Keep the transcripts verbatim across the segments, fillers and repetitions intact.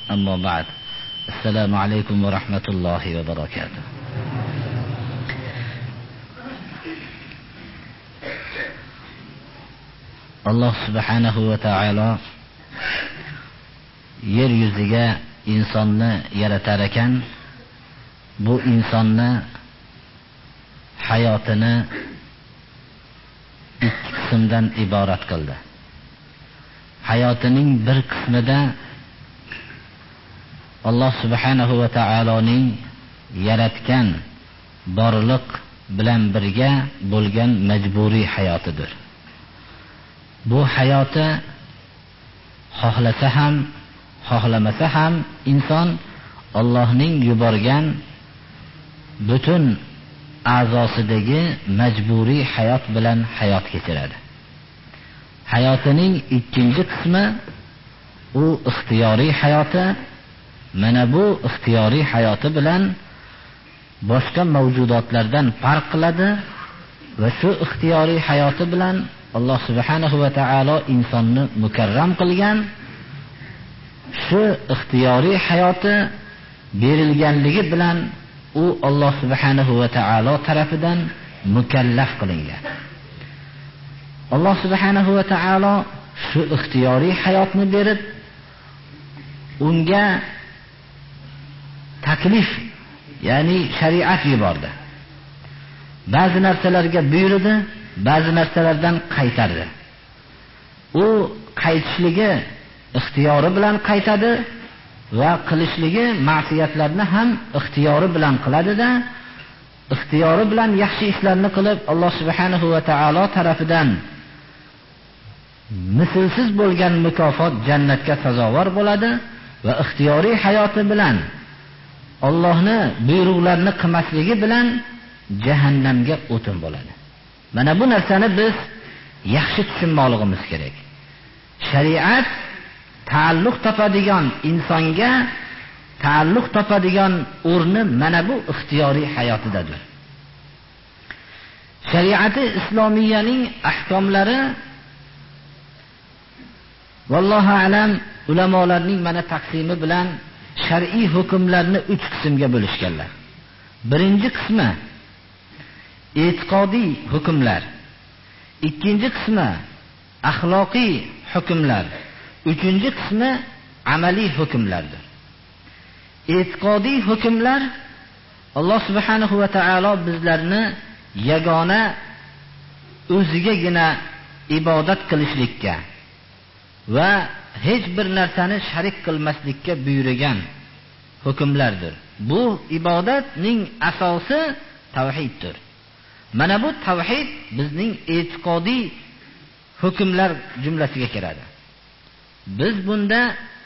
أما بعد السلام عليكم ورحمة الله وبركاته. Allah subhanahu va taolo yer yuziga insonni yaratar ekan, bu insonni hayotini ikki qismdan iborat qildi. Hayotining bir qismida Allah subhanahu va taoloning yaratgan borliq bilan birga bo'lgan majburiy hayotidir. Bu hayoti xohlasa ham, xohlamasa ham inson Allohning yuborgan butun a'zosidagi majburiy hayot bilan hayot kechiradi. Hayotining ikkinchi qismi u ixtiyoriy hayoti. Mana bu ixtiyoriy hayoti bilan boshqa mavjudotlardan farq qiladi va shu ixtiyoriy hayoti bilan Allah subhanahu va taolo insonni mukarram qilgan. Shu ixtiyoriy hayoti berilganligi bilan u Allah subhanahu va taolo tarafidan mukallaf qilingan. Allah subhanahu va taolo shu ixtiyoriy hayotni berib, unga taklif, ya'ni shariat yubordi. Ba'zi narsalarga buyurdi, ba'zi narsalardan qaytardi. U qaytishligi ixtiyori bilan qaytadi va qilishligi ma'siyatlarni ham ixtiyori bilan qiladi-da, ixtiyori bilan yaxshi ishlarni qilib Alloh subhanahu va taolo tarafidan mislsiz bo'lgan mukofot jannatga sazovor bo'ladi va ixtiyoriy hayoti bilan Allohni buyruqlarini qilmasligi bilan jahannamga o'tin bo'ladi. Mana bu narsani biz yaxshi tushunmoqligimiz kerak. Shariat ta'alluq topadigan insonga ta'alluq topadigan o'rni mana bu ixtiyoriy hayotidadir. Shariati islomiyaning ahkomlari vallohu alam ulamolarning mana taqsimi bilan shar'iy hukmlarni uch qismga bo'lishganlar. Birinchi qismi e'tiqodiy hukmlar, ikkinchi qismi axloqiy hukmlar, uchinchi qismi amaliy hukmlardir. E'tiqodiy hukmlar Alloh subhanahu va taolo bizlarni yagona o'zigagina ibodat qilishlikka va hech bir narsani sharik qilmaslikka buyurgan hukmlardir. Bu ibodatning asosi tavhiddir. Mana bu tavhid bizning e'tiqodiy hukmlar jumlasiga kiradi. Biz bunda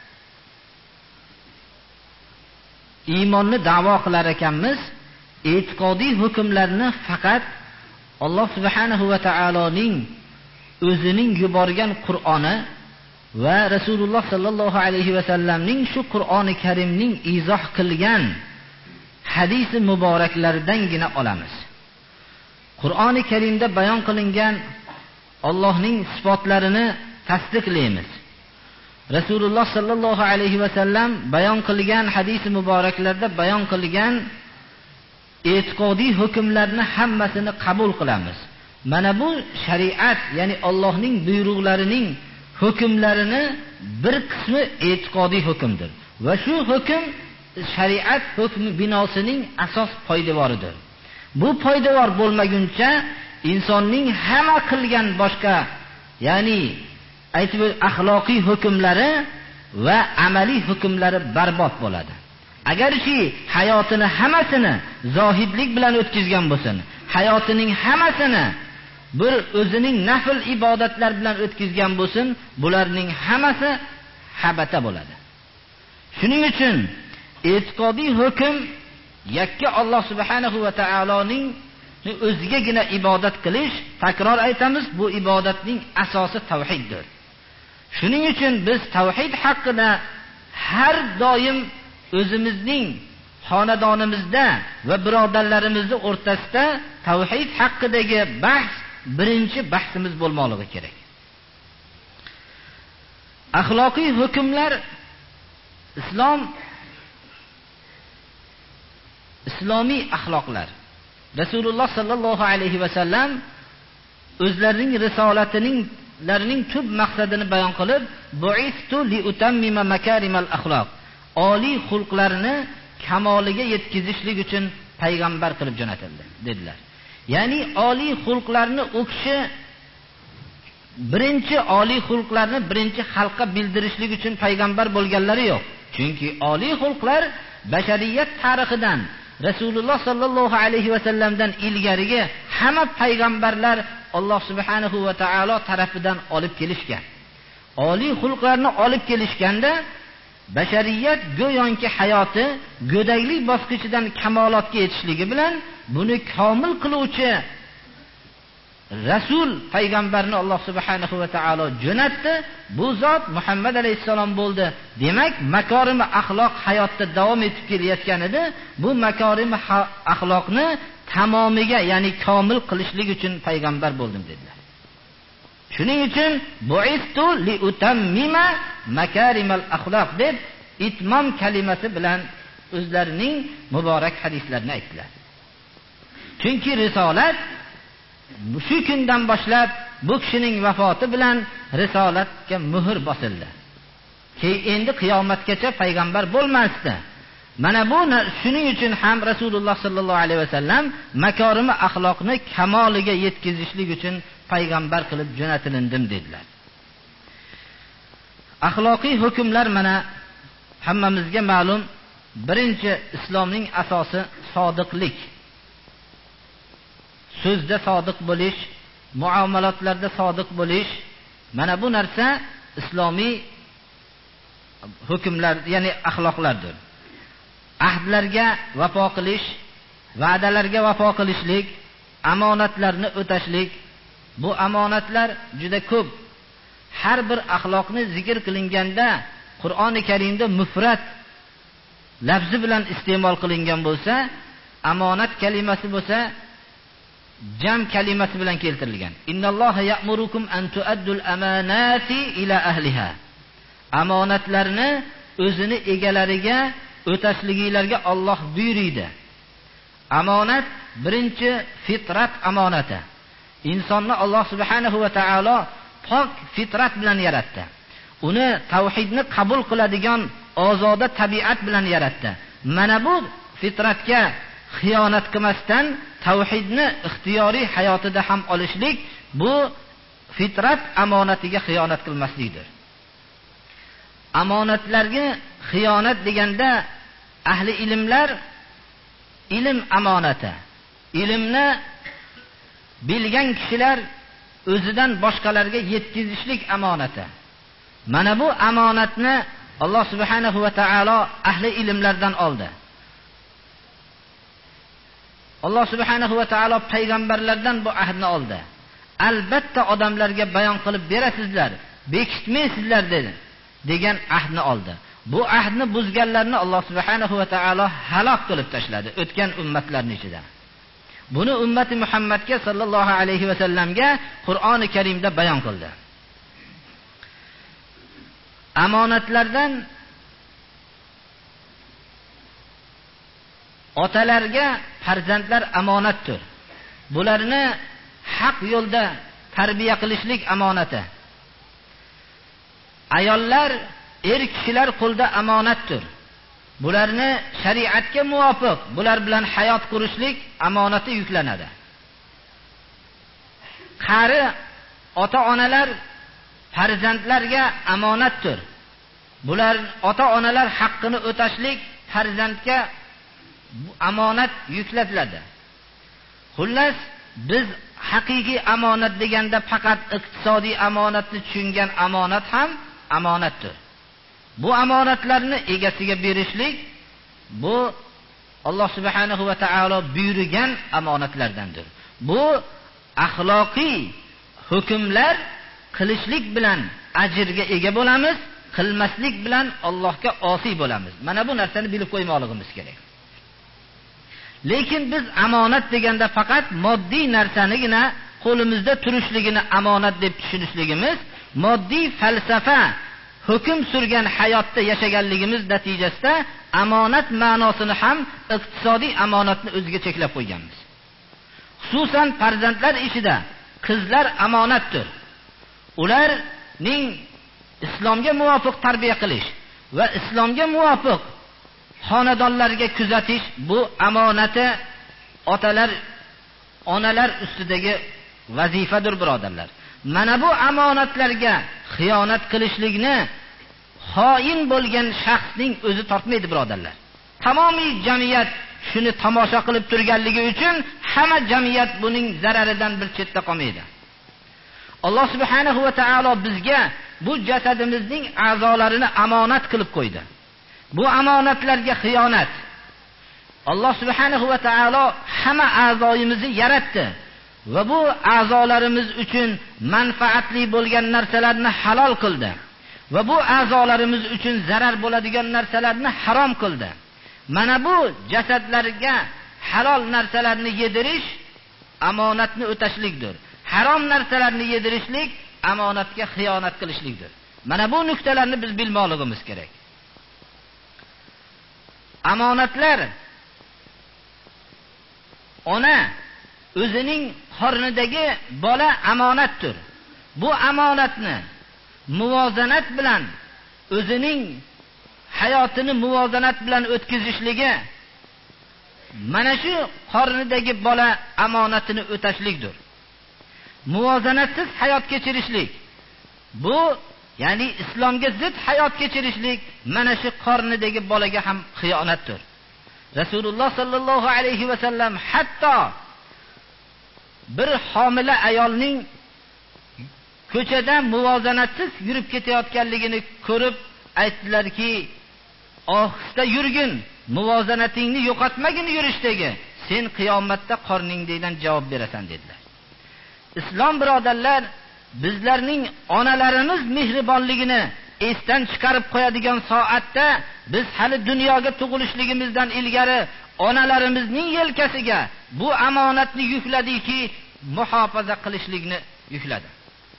iymonni da'vo qilar ekanmiz. E'tiqodiy hukmlarni faqat Alloh subhanahu va taoloning o'zining yuborgan Qur'oni va Rasululloh sallallohu alayhi va sallamning shu Qur'oni Karimning izoh qilgan hadisi muboraklardangina olamiz. Qur'oni Karimda bayon qilingan Allohning sifatlarini tasdiqlaymiz. Rasululloh sallallohu alayhi va sallam bayon qilgan hadisi muboraklarda bayon qilgan e'tiqodiy hukmlarni hammasini qabul qilamiz. Mana bu shariat, ya'ni Allohning buyruqlarining hukmlarini bir qismi e'tiqodiy hukmdir va shu hukm shariat hukmi binosining asos poydevoridir. Bu poydevor bo'lmaguncha insonning hamma qilgan boshqa, ya'ni aytib axloqiy hukmlari va amaliy hukmlari barbod bo'ladi. Agarki hayotini hammasini zohidlik bilan o'tkazgan bo'lsin, hayotining hammasini bir o'zining nafl ibodatlar bilan o'tkazgan bo'lsin, bularning hammasi habata bo'ladi. Shuning uchun e'tiqodiy hukm yakka Alloh subhanahu va taoloning o'zigagina ibodat qilish, takror aytamiz, bu ibodatning asosi tavhiddir. Shuning uchun biz tavhid haqida har doim o'zimizning xonadonimizda va birodarlarimizning o'rtasida tavhid haqidagi bahs birinchi bahsimiz bo'lmoqligi kerak. Axloqiy hukmlar islom islomiy axloqlar. Rasululloh sallallohu alayhi va sallam o'zlarining risolatining larining tub maqsadini bayon qilib, "Bu'istu li utammima makarimal axloq." Oliy xulqlarni kamoliga yetkazishlik uchun payg'ambar qilib jo'natildi dedilar. Ya'ni oliy xulqlarni u kishi birinchi oliy xulqlarni birinchi xalqqa bildirishlik uchun payg'ambar bo'lganlari yo'q. Chunki oliy xulqlar bashariyat tarixidan Rasululloh sallallohu alayhi va sallamdan ilgarigi hamma payg'ambarlar Alloh subhanahu va taolo tarafidan olib kelishgan. Oliy xulqlarni olib kelishganda bashariyat go'yoki hayoti go'daklik bosqichidan kamolotga yetishligi bilan buni komil qiluvchi Rasul payg'ambarni Alloh subhanahu va taolo jo'natdi. Bu zot Muhammad alayhisalom bo'ldi. Demak, makorimi axloq hayotda davom etib kelayotgan edi. Bu makorimi axloqni tamomiga, ya'ni komil qilishlik uchun payg'ambar bo'ldim dedilar. Shuning uchun bu'istu li utammima makarimal axloq deb itmom kalimasi bilan o'zlarining muborak hadislarini aytdilar. Chunki risolat shu kundan boshlab bu kishining vafoti bilan risolatga muhr bosildi. Keyin endi qiyomatgacha payg'ambar bo'lmasdi. Mana bu shuning uchun ham Rasululloh sallallohu alayhi vasallam makorimi axloqni kamoliga yetkazishlik uchun payg'ambar qilib jo'natilindim dedilar. Axloqiy hukmlar mana hammamizga ma'lum. Birinchi islomning asosi sodiqlik. So'zda sodiq bo'lish, muomalotlarda sodiq bo'lish. Mana bu narsa islomiy hukmlar, ya'ni axloqlardir. Ahdlarga vafo qilish, va'dalarga vafo qilishlik, omonatlarni o'tashlik. Bu omonatlar juda ko'p. Har bir axloqni zikr qilinganda Qur'oni Karimda mufrat lafzi bilan iste'mol qilingan bo'lsa, omonat kalimasi bo'lsa jam kalimasi bilan keltirilgan. Innalloha ya'murukum an tu'addul amanati ila ahliha. Omonatlarni o'zini egalariga o'tashligilarga Alloh buyurdi. Amonat birinchi fitrat amonati. Insonni Alloh subhanahu va taolo pok fitrat bilan yaratdi. Uni tavhidni qabul qiladigan ozoda tabiat bilan yaratdi. Mana bu fitratga xiyonat qilmasdan tavhidni ixtiyoriy hayotida ham olishlik, bu fitrat amonatiga xiyonat qilmaslikdir. Amonatlarga xiyonat deganda ahli ilmlar ilm amonati. Ilmni bilgan kishilar o'zidan boshqalarga yetkazishlik amonati. Mana bu amonatni Alloh subhanahu va taolo ahli ilmlardan oldi. Alloh subhanahu va taolo payg'ambarlardan bu ahdni oldi. Albatta odamlarga bayon qilib berasizlar, bekitmaysizlar dedi, degan ahdni oldi. Bu ahdni buzganlarni Alloh subhanahu va taolo halok qilib tashladi o'tgan ummatlarning ichida. Buni ummati Muhammadga sallallohu alayhi va sallamga Qur'oni Karimda bayon qildi. Amonatlardan otalarga farzandlar amonatdir. Bularni haq yo'lda tarbiya qilishlik amonati. Ayollar, er kishilar qo'lda amonatdir. Bularni shariatga muvofiq bular bilan hayot qurishlik amonati yuklanadi. Qari ota-onalar farzandlarga amonatdir. Bular ota-onalar haqqini o'tashlik farzandga amonat yuklatiladi. Xullas, biz haqiqiy amonat deganda faqat iqtisodiy amonatni tushungan amonat ham amonatdir. Bu amonatlarni egasiga berishlik, bu Alloh subhanahu va taolo buyurgan amonatlardandir. Bu axloqiy hukmlar qilishlik bilan ajrga ega bo'lamiz, qilmaslik bilan Allohga osiy bo'lamiz. Mana bu narsani bilib qo'ymoqligimiz kerak. Lekin biz amonat deganda faqat moddiy narsanigina qo'limizda turishligini amonat deb tushunishligimiz, moddiy falsafa hukm surgan hayotda yashaganligimiz natijasida amonat ma'nosini ham iqtisodiy amonatni o'ziga cheklab qo'yganmiz. Xususan farzandlar ishida qizlar amonatdir. Ularning islomga muvofiq tarbiya qilish va islomga muvofiq xonadonlarga kuzatish bu amonati otalar, onalar ustidagi vazifadir, birodarlar. Mana bu amonatlarga xiyonat qilishlikni xoin bo'lgan shaxsning o'zi tortmaydi, birodarlar. Tamomiy jamiyat shuni tomosha qilib turganligi uchun hamma jamiyat buning zararidan bir chetda qolmaydi. Alloh subhanahu va taolo bizga bu jasadimizning a'zolarini amonat qilib qo'ydi. Bu amonatlarga xiyonat. Alloh subhanahu va taolo hamma a'zoyimizni yaratdi va bu a'zolarimiz uchun manfaatli bo'lgan narsalarni halol qildi va bu a'zolarimiz uchun zarar bo'ladigan narsalarni harom qildi. Mana bu jasadlarga halol narsalarni yedirish amonatni o'tashlikdir. Harom narsalarni yedirishlik amonatga xiyonat qilishlikdir. Mana bu nuqtalarni biz bilmoqligimiz kerak. Amonatlar ona o'zining qornidagi bola amonatdir. Bu amonatni muvozanat bilan o'zining hayotini muvozanat bilan o'tkazishligi mana shu qornidagi bola amonatini o'tashlikdir. Muvozanatsiz hayot kechirishlik bu, ya'ni islomga zid hayot kechirishlik mana shu qornidagi bolaga ham xiyonatdir. Rasululloh sallallohu alayhi va sallam hatto bir homila ayolning ko'chada muvozanatsiz yurib ketayotganligini ko'rib aytdilarki, ohista yurgin, muvozanatingni yo'qotmagin yurishdagi, sen qiyomatda qorningdan javob berasan dedilar. Islom birodarlar, bizlarning onalarimiz mehribonligini esdan chiqarib qo'yadigan soatda biz hali dunyoga tug'ilishligimizdan ilgari onalarimizning yelkasiga bu amonatni yukladiki, muhofaza qilishlikni yukladi.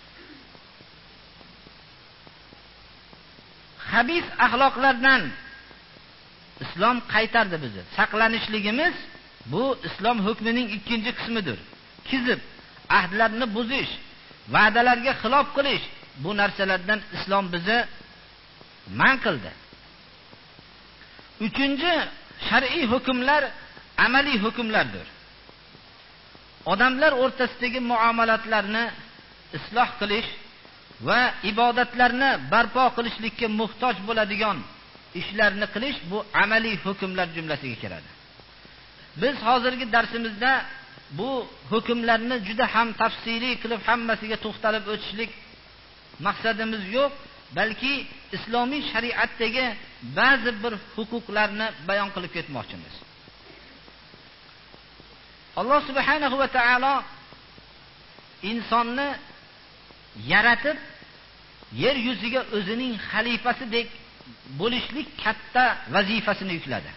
Xabis axloqlardan islom qaytardi bizni. Saqlanishligimiz bu islom hukmining ikkinchi qismidir. Kizib, ahdlarni buzish, va'dalarga xilof qilish, bu narsalardan islom bizni man qildi. Uchinchi shar'iy hukmlar amaliy hukmlardir. Odamlar o'rtasidagi muomalatlarni isloh qilish va ibodatlarni barpo qilishlikka muhtoj bo'ladigan ishlarni qilish bu amaliy hukmlar jumlasiga kiradi. Biz hozirgi darsimizda bu hukmlarni juda ham tafsiliy qilib hammasiga to'xtalib o'tishlik maqsadimiz yo'q, balki islomiy shariatdagi ba'zi bir huquqlarni bayon qilib ketmoqchimiz. Alloh subhanahu va taolo insonni yaratib yer yuziga o'zining xalifasidek bo'lishlik katta vazifasini yukladi.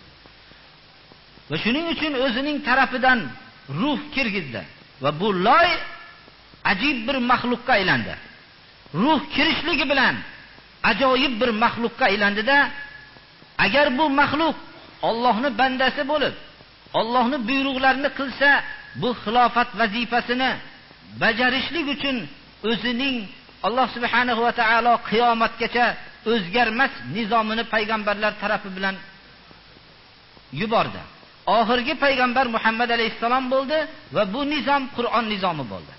Va shuning uchun o'zining tarafidan ruh kirgizdi va bu loy ajib bir maxluqqa aylandi. Ruh kirishligi bilan ajoyib bir maxluqqa aylandida, agar bu maxluq Allohning bandasi bo'lib, Allohning buyruqlarini qilsa, bu xilofat vazifasini bajarishlik uchun o'zining Alloh subhanahu va taolo qiyomatgacha o'zgarmas nizomini payg'ambarlar tarafi bilan yubordi. Oxirgi payg'ambar Muhammad alayhisalom bo'ldi va bu nizom Qur'on nizomi bo'ldi.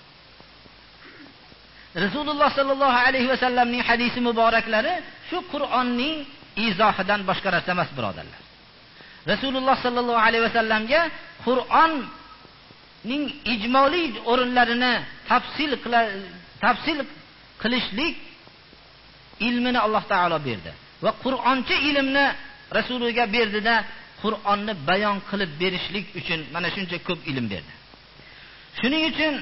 Rasululloh sallallohu alayhi va sallamning hadisi muboraklari shu Qur'onning izohidan boshqa narsa emas, birodarlar. Rasululloh sallallohu alayhi va sallamga Qur'onning ijmoliy o'rinlarini tafsil tafsil qilishlik ilmini Alloh taolo berdi va Qur'oncha ilmni Rasuliga berdida Qur'onni bayon qilib berishlik uchun mana shuncha ko'p ilm berdi. Shuning uchun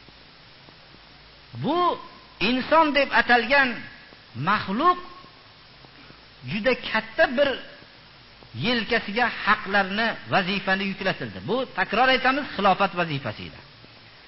bu inson deb atalgan maxluq juda katta bir yelkasiga haqlarni, vazifani yuklatildi. Bu, takror aytamiz, xilofat vazifasi edi.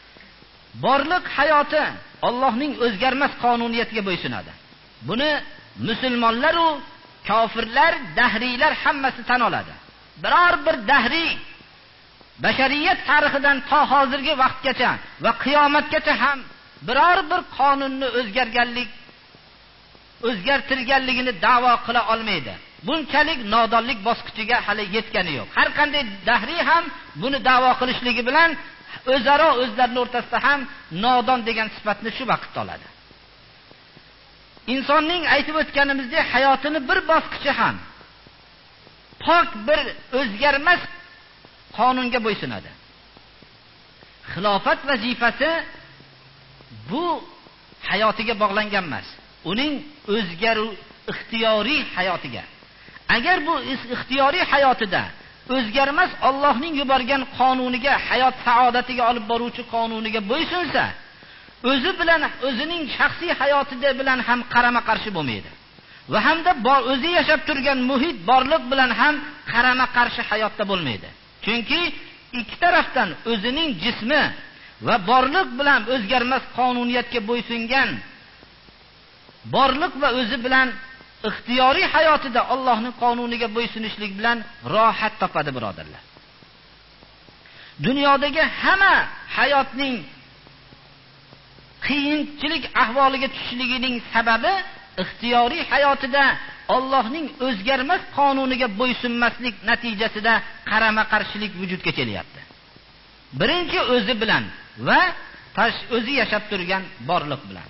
Borliq hayoti Allohning o'zgarmas qonuniyatiga bo'ysunadi. Buni musulmonlar u kofirlar, dahriylar hammasi tan oladi. Biror bir dahriy bashariyat tarixidan to hozirgi vaqtgacha va qiyomatgacha ham biror bir qonunni o'zgarganlik o'zgartirganligini da'vo qila olmaydi. Bunchalik nodonlik bosqichiga hali yetgani yo'q. Har qanday dahriy ham buni da'vo qilishligi bilan o'zaro o'zlarining o'rtasida ham nodon degan sifatni shu vaqtda oladi. Insonning aytib o'tganimizdek hayotini bir bosqichi ham pok bir o'zgarmas qonunga bo'ysunadi. Xilofat vazifasi bu hayotiga bog'langan emas. Uning o'zgaruv ixtiyoriy hayotiga. Agar bu ixtiyoriy hayotida o'zgarmas Allohning yuborgan qonuniga, hayot saodatiga olib boruvchi qonuniga bo'ysunsa, o'zi bilan o'zining shaxsiy hayotida bilan ham qarama-qarshi bo'lmaydi. Va hamda o'zi yashab turgan muhit borliq bilan ham qarama-qarshi hayotda bo'lmaydi. Chunki ikki tarafdan o'zining jismi va borliq bilan o'zgarmas qonuniyatga bo'ysungan borliq va o'zi bilan ixtiyoriy hayotida Allohning qonuniga bo'ysunishlik bilan rohat topadi, birodarlar. Dunyodagi hamma hayotning qiyinchilik ahvoliga tushishligining sababi ixtiyoriy hayotida Allohning o'zgarmas qonuniga bo'ysunmaslik natijasida qarama-qarshilik vujudga kelyapti. Birinchi o'zi bilan va o'zi yashab turgan borliq bilan.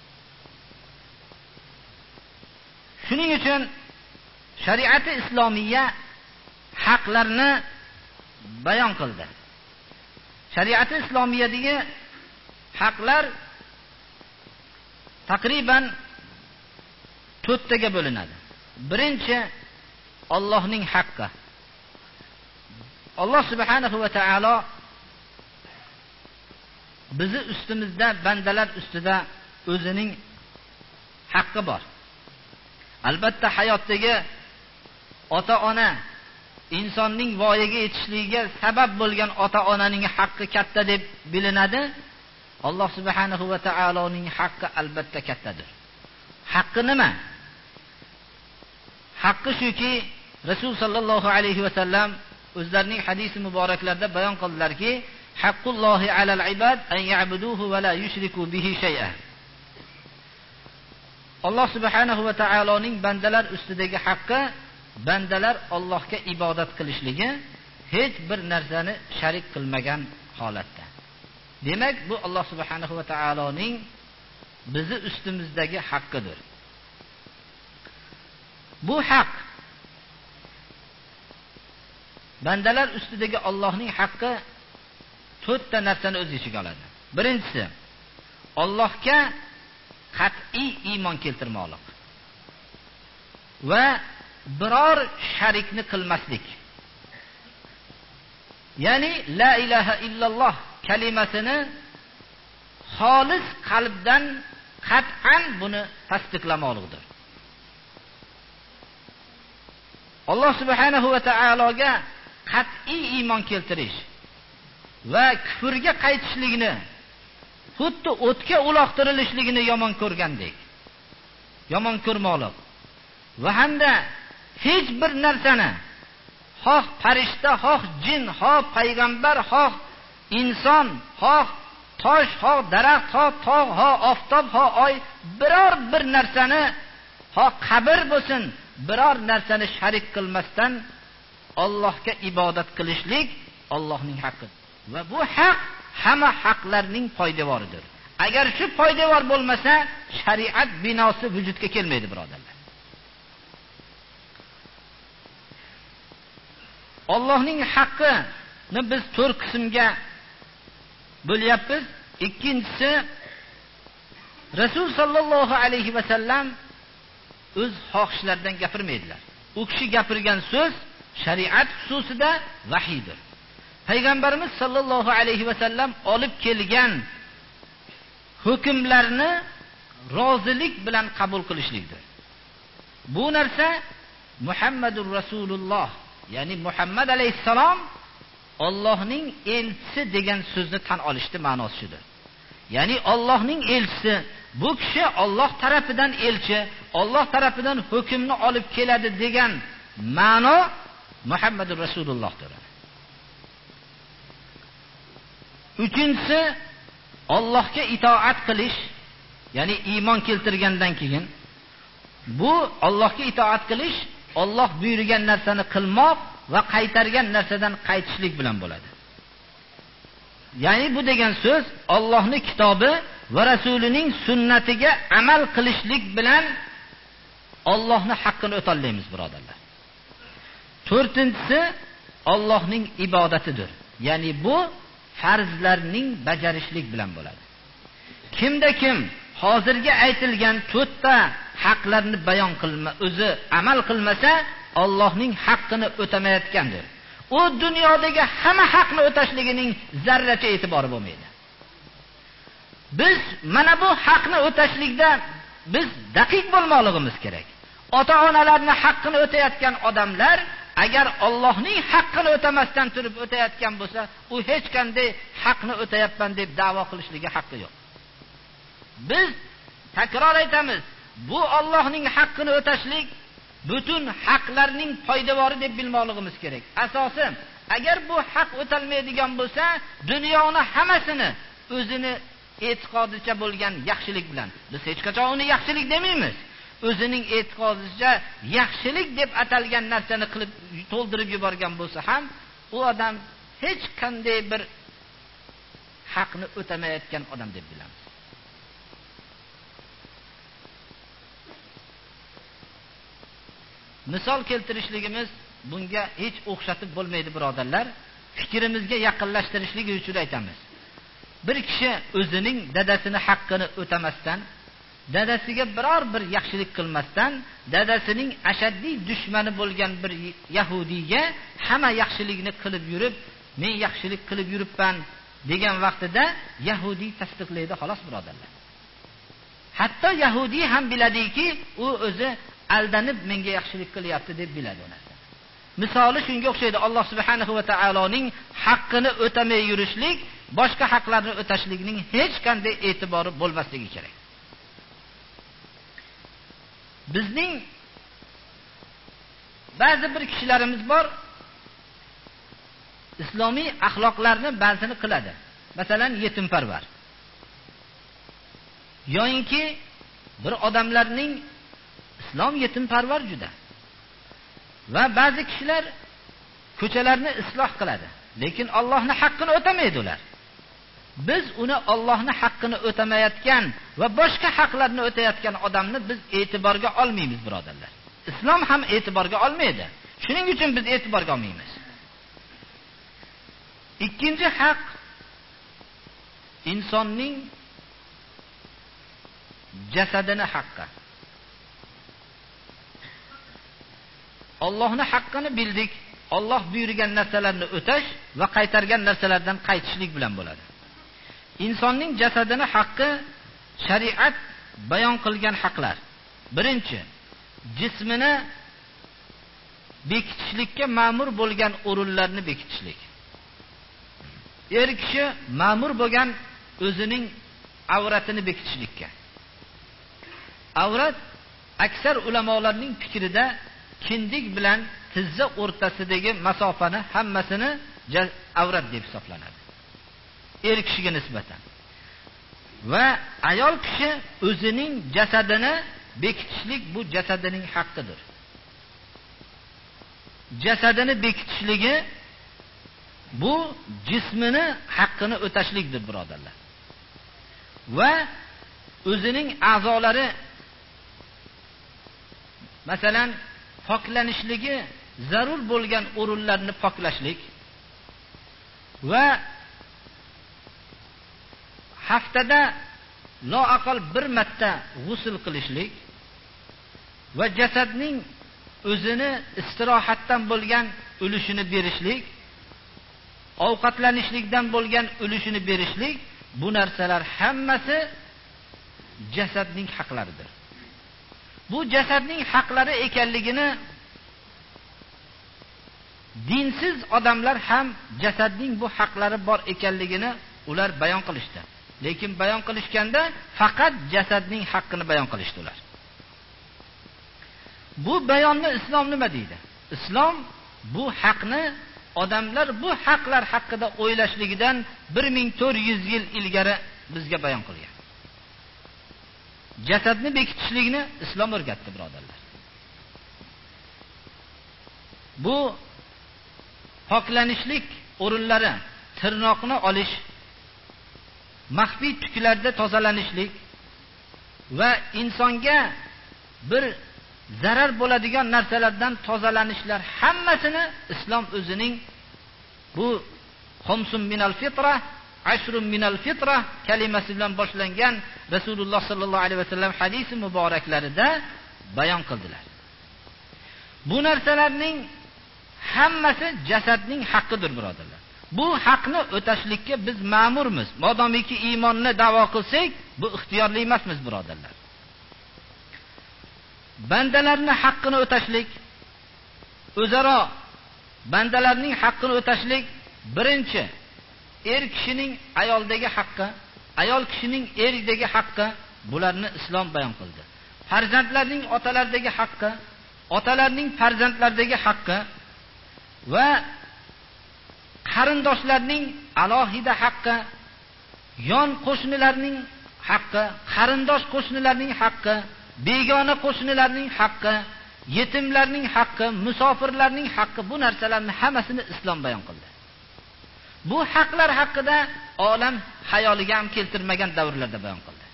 Shuning uchun shariati islomiya haqlarni bayon qildi. Shariati islomiyadagi haqlar taqriban to'rttaga bo'linadi. Birinchi Allohning haqqi. Alloh subhanahu va taolo bizi ustimizda, bandalar ustida o'zining haqqi bor. Albatta hayotdagi ota-ona, insonning voyaga yetishligiga sabab bo'lgan ota-onaning haqqi katta deb bilinadi. Alloh subhanahu va taoloning haqqi albatta kattadir. Haqqi nima? Haqqi shuki, Rasul sallallohu alayhi va sallam o'zlarining hadis muboraklarida bayon qildilarki, haqqullohi alal ibad an ya'buduhu va la yushriku bihi shay'an. Alloh subhanahu va taoloning bandalar ustidagi haqqi, bandalar Allohga ibodat qilishligi, hech bir narsani sharik qilmagan holatda. Demak, bu Alloh subhanahu va taoloning bizi ustimizdagi haqqidir. Bu haq bandalar ustidagi Allohning haqqi to'rtta narsani o'z ichiga oladi. Birinchisi, Allohga qat'iy iymon keltirmoqlik va biror sharikni qilmaslik. Ya'ni la ilaha illalloh kalimasini xolis qalbdan qat'an buni tasdiqlamoqlikdir. Alloh subhanahu va taologa qat'iy iymon keltirish va kufrga qaytishlikni xuddi o'tga uloqtirilishligini yomon ko'rgandek, yomon ko'rmoqlik va hamda hech bir narsani, xoh farishta, xoh jin, xoh payg'ambar, xoh inson, xoh tosh, xoh daraxt, xoh tog', xoh oftob, xoh oy, biror bir narsani, xoh qabr bo'lsin, biror narsani sharik qilmasdan Allohga ibodat qilishlik Allohning haqqi. Va bu haq hamma haqlarning poydevoridir. Agar shu poydevor bo'lmasa, shariat binosi vujudga kelmaydi, birodarlar. Allohning haqqini biz to'rt qismga bo'lyapmiz. Ikkinchisi, Rasul sallallohu alayhi va sallam o'z xohishlaridan gapirmaydilar. U kishi gapirgan so'z shariat xususida vahiydir. Payg'ambarimiz sallallohu alayhi va sallam olib kelgan hukmlarni rozilik bilan qabul qilishlikdir. Bu narsa Muhammadur Rasululloh, ya'ni Muhammad alayhissalom Allohning elchisi degan so'zni tan olishdi ma'nosi shudir. Ya'ni Allohning elchisi, bu kishi Alloh tarafidan elchi, Alloh tarafidan hukmni olib keladi degan ma'no Muhammadur Rasulullohdir. Uchinchisi, Allohga itoat qilish, ya'ni iymon keltirgandan keyin bu Allohga itoat qilish, Alloh buyurgan narsani qilmoq va qaytargan narsadan qaytishlik bilan bo'ladi. Ya'ni bu degan so'z Allohning kitobi va rasulining sunnatiga amal qilishlik bilan Allohning haqqini o'talaymiz, birodarlar. To'rtinchisi, Allohning ibodatidir. Ya'ni bu farzlarning bajarishlik bilan bo'ladi. Kimda kim hozirga aytilgan to'rtta haqlarni bayon qilma, o'zi amal qilmasa, Allohning haqqini o'tamayotgandir. U dunyodagi hamma haqni o'tashligining zarracha e'tibori bo'lmaydi. Biz mana bu haqni o'tashlikda biz daqiq bo'lmoqligimiz kerak. Ota-onalarning haqqini o'tayotgan odamlar agar Allohning haqqini o'tamasdan turib o'tayotgan bo'lsa, u hech qanday haqni o'tayapman deb da'vo qilishligi haqqi yo'q. Biz takror aytamiz, bu Allohning haqqini o'tashlik butun haqlarning poydevori deb bilmoqligimiz kerak. Asosi, agar bu haq o'talmaydigan bo'lsa, dunyoni hammasini o'zini e'tiqodicha bo'lgan yaxshilik bilan, biz hech qachon uni yaxshilik demaymiz. O'zining e'tiqodicha yaxshilik deb atalgan narsani qilib to'ldirib yuborgan bo'lsa ham, u odam hech qanday bir haqni o'tamayotgan odam deb bilamiz. Misol keltirishligimiz bunga hech o'xshatib bo'lmaydi, birodarlar. Fikrimizga yaqinlashtirishlik uchun aytamiz. Bir kishi o'zining dadasini haqqini o'tamasdan, dadasiga biror bir yaxshilik qilmasdan, dadasining ashaddiy dushmani bo'lgan bir yahudiyga hamma yaxshilikni qilib yurib, men yaxshilik qilib yuribman degan vaqtida yahudiy tasdiqlaydi, xolos, birodarlar. Hatto yahudiy ham biladiki, u o'zi aldanib menga yaxshilik qilyapti deb biladi uni. Misoli shunga o'xshaydi. Alloh subhanahu va taoloning haqqini o'tamay yurishlik, boshqa haqlarni o'tashlikning hech qanday e'tibori bo'lmasligi kerak. Bizning ba'zi bir kishilarimiz bor, islomiy axloqlarni ba'zini qiladi. Masalan, yetimparvar. Yo'inki bir odamlarning islom yetimparvar juda. Va ba'zi kishilar ko'chalarni isloh qiladi, lekin Allohning haqqini o'tamaydi ular. Biz uni Allohning haqqini o'tamayotgan va boshqa haqlarni o'tayotgan odamni biz e'tiborga olmaymiz, birodarlar. Islom ham e'tiborga olmaydi. Shuning uchun biz e'tiborga olmaymiz. Ikkinchi haq insonning jasadini haqqi. Allohning haqqini bildik. Alloh buyurgan narsalarni o'tash va qaytargan narsalardan qaytishlik bilan bo'ladi. Insonning jasadini haqqi shariat bayon qilgan haqlar. Birinchi, jismini bekitishlikka ma'mur bo'lgan o'rinlarni bekitishlik. Er kishi ma'mur bo'lgan o'zining avratini bekitishlikka. Avrat aksar ulamolarning fikrida kindik bilan tizza o'rtasidagi masofani hammasini avrat deb hisoblanadi. Er kishiga nisbatan. Va ayol kishi o'zining jasadini bekitishlik bu jasadining haqqidir. Jasadini bekitishligi bu jismini haqqini o'tashlikdir, birodarlar. Va o'zining a'zolari, masalan, poklanishligi zarur bo'lgan o'rinlarni poklashlik va haftada loaqal bir marta g'usl qilishlik va jasadning o'zini istirohatdan bo'lgan ulushini berishlik, ovqatlanishlikdan bo'lgan ulushini berishlik, bu narsalar hammasi jasadning haqlaridir. Bu jasadning haqlari ekanligini dinsiz odamlar ham jasadning bu haqlari bor ekanligini ular bayon qilishdi. lekin bayon qilishganda faqat jasadning haqqini bayon qilishdi ular. Bu bayonni islom nima deydi? Islom bu haqni odamlar bu haqlar haqida o'ylashligidan bir ming to'rt yuz yil ilgari bizga bayon qilgan. Jasadni bekitishlikni islom o'rgatdi, birodarlar. Bu poklanishlik o'rinlari, tirnoqni olish, maxfiy tuklarda tozalanishlik va insonga bir zarar bo'ladigan narsalardan tozalanishlar hammasini islom o'zining bu xomsun minal fitra, ashrun minal fitra kalimasi bilan boshlangan Rasululloh sallallohu alayhi vasallam hadisi muboraklarida bayon qildilar. Bu narsalarning hammasi jasadning haqqidir, birodarlar. Bu haqni o'tashlikka biz ma'murmiz. Modomiki iymonni da'vo qilsak, bu ixtiyorli emasmiz, birodarlar. Bandalarning haqqini o'tashlik, o'zaro bandalarning haqqini o'tashlik birinchi er kishining ayoldagi haqqi, ayol kishining erdagi haqqi, bularni islom bayon qildi. Farzandlarning otalardagi haqqi, otalarning farzandlardagi haqqi va qarindoshlarning alohida haqqi, yon qo'shnilarning haqqi, qarindosh qo'shnilarning haqqi, begona qo'shnilarning haqqi, yetimlarning haqqi, musofirlarning haqqi, bu narsalarni hammasini islom bayon qildi. Bu haqlar haqida olam hayoliga ham keltirmagan davrlarda bayon qildi.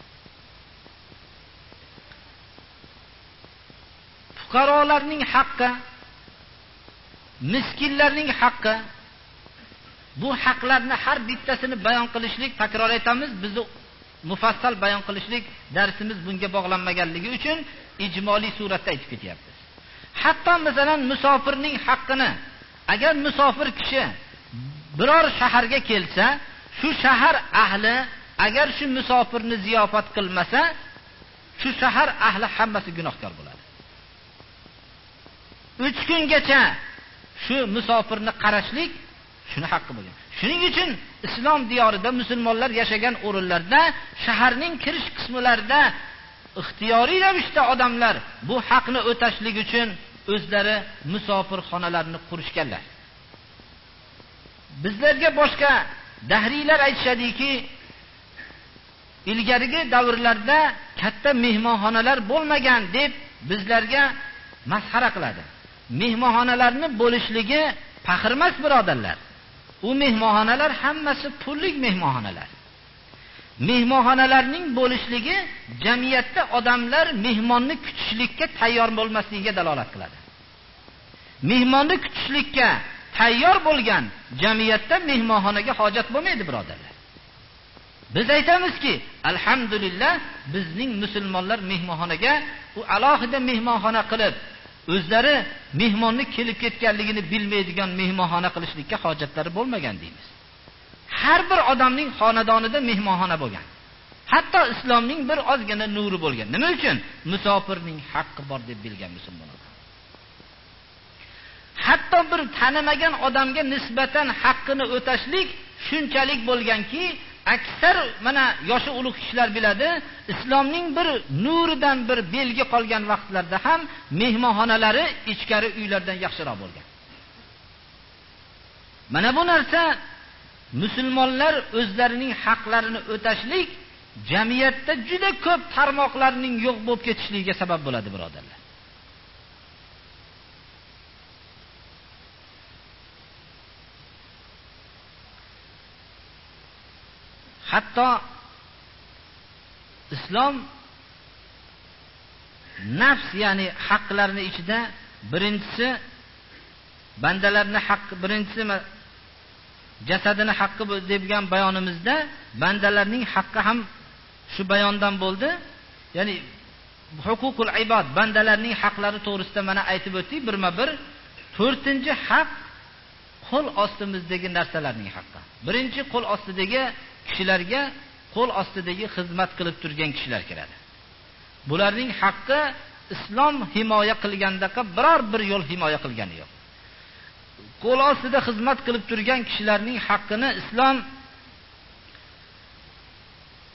Fuqarolarning haqqi, miskinlarning haqqi, bu haqlarni har bittasini bayon qilishlik, takror aytamiz, bizni mufassal bayon qilishlik darsimiz bunga bog'lanmaganligi uchun ijmoliy suratda aytib ketyapmiz. Hatto masalan musofirning haqqini, agar musofir kishi biror shaharga kelsa, shu shahar ahli agar shu musofirni ziyofat qilmasa, shu shahar ahli hammasi gunohkor bo'ladi. uch kungacha shu musofirni qarashlik shuni haqqi bo'lgan. Shuning uchun islom diyorida musulmonlar yashagan o'rinlarda, shaharning kirish qismlarida ixtiyoriy ravishda odamlar bu haqni o'tashlik uchun o'zlari musofirxonalarni qurishganlar. Bizlarga boshqa dahriylar aytishadiki, ilgarigi davrlarda katta mehmonxonalar bo'lmagan deb bizlarga masxara qiladi. Mehmonxonalarni bo'lishligi faxr emas, birodarlar. U mehmonxonalar hammasi pullik mehmonxonalar. Mehmonxonalarning bo'lishligi jamiyatda odamlar mehmonni kutishlikka tayyor bo'lmasligiga dalolat qiladi. Mehmonni kutishlikka tayyor bo'lgan jamiyatda mehmonxonaga hojat bo'lmaydi, birodarlar. Biz aytamizki, alhamdulillah, bizning musulmonlar mehmonxonaga u alohida mehmonxona qilib, o'zlari mehmonni kelib ketganligini bilmaydigan mehmonxona qilishlikka hojatlari bo'lmagan deymiz. Har bir odamning xonadonida mehmonxona bo'lgan. Hatto islomning bir ozgina nuri bo'lgan. Nima uchun? Musofirning haqqi bor deb bilgan musulmonlar. Hatto bir tanimagan odamga nisbatan haqqini o'tashlik shunchalik bo'lganki, aksar mana yoshi ulug' kishilar biladi, islomning bir nuridan bir belgi qolgan vaqtlarda ham mehmonxonalari ichkari uylardan yaxshiroq bo'lgan. Mana bu narsa musulmonlar o'zlarining haqlarini o'tashlik jamiyatda juda ko'p tarmoqlarning yo'q bo'lib ketishligiga sabab bo'ladi, birodarlar. Hatto islom nafs, ya'ni haqlarning ichida birinchisi bandalarning haqqi, birinchisi jasadini haqqi degan bayonimizda bandalarning haqqi ham shu bayondan bo'ldi. Ya'ni huququl ibod, bandalarning haqlari to'g'risida mana aytib o'tdik birma-bir. to'rtinchi haq qo'l ostimizdagi narsalarning haqqi. Birinchi qo'l ostidagi kishilarga, qo'l ostidagi xizmat qilib turgan kishilar kiradi. Bularning haqqi islom himoya qilgandaqa biror bir yo'l himoya qilgani yo'q. Qo'l ostida xizmat qilib turgan kishilarning haqqini islom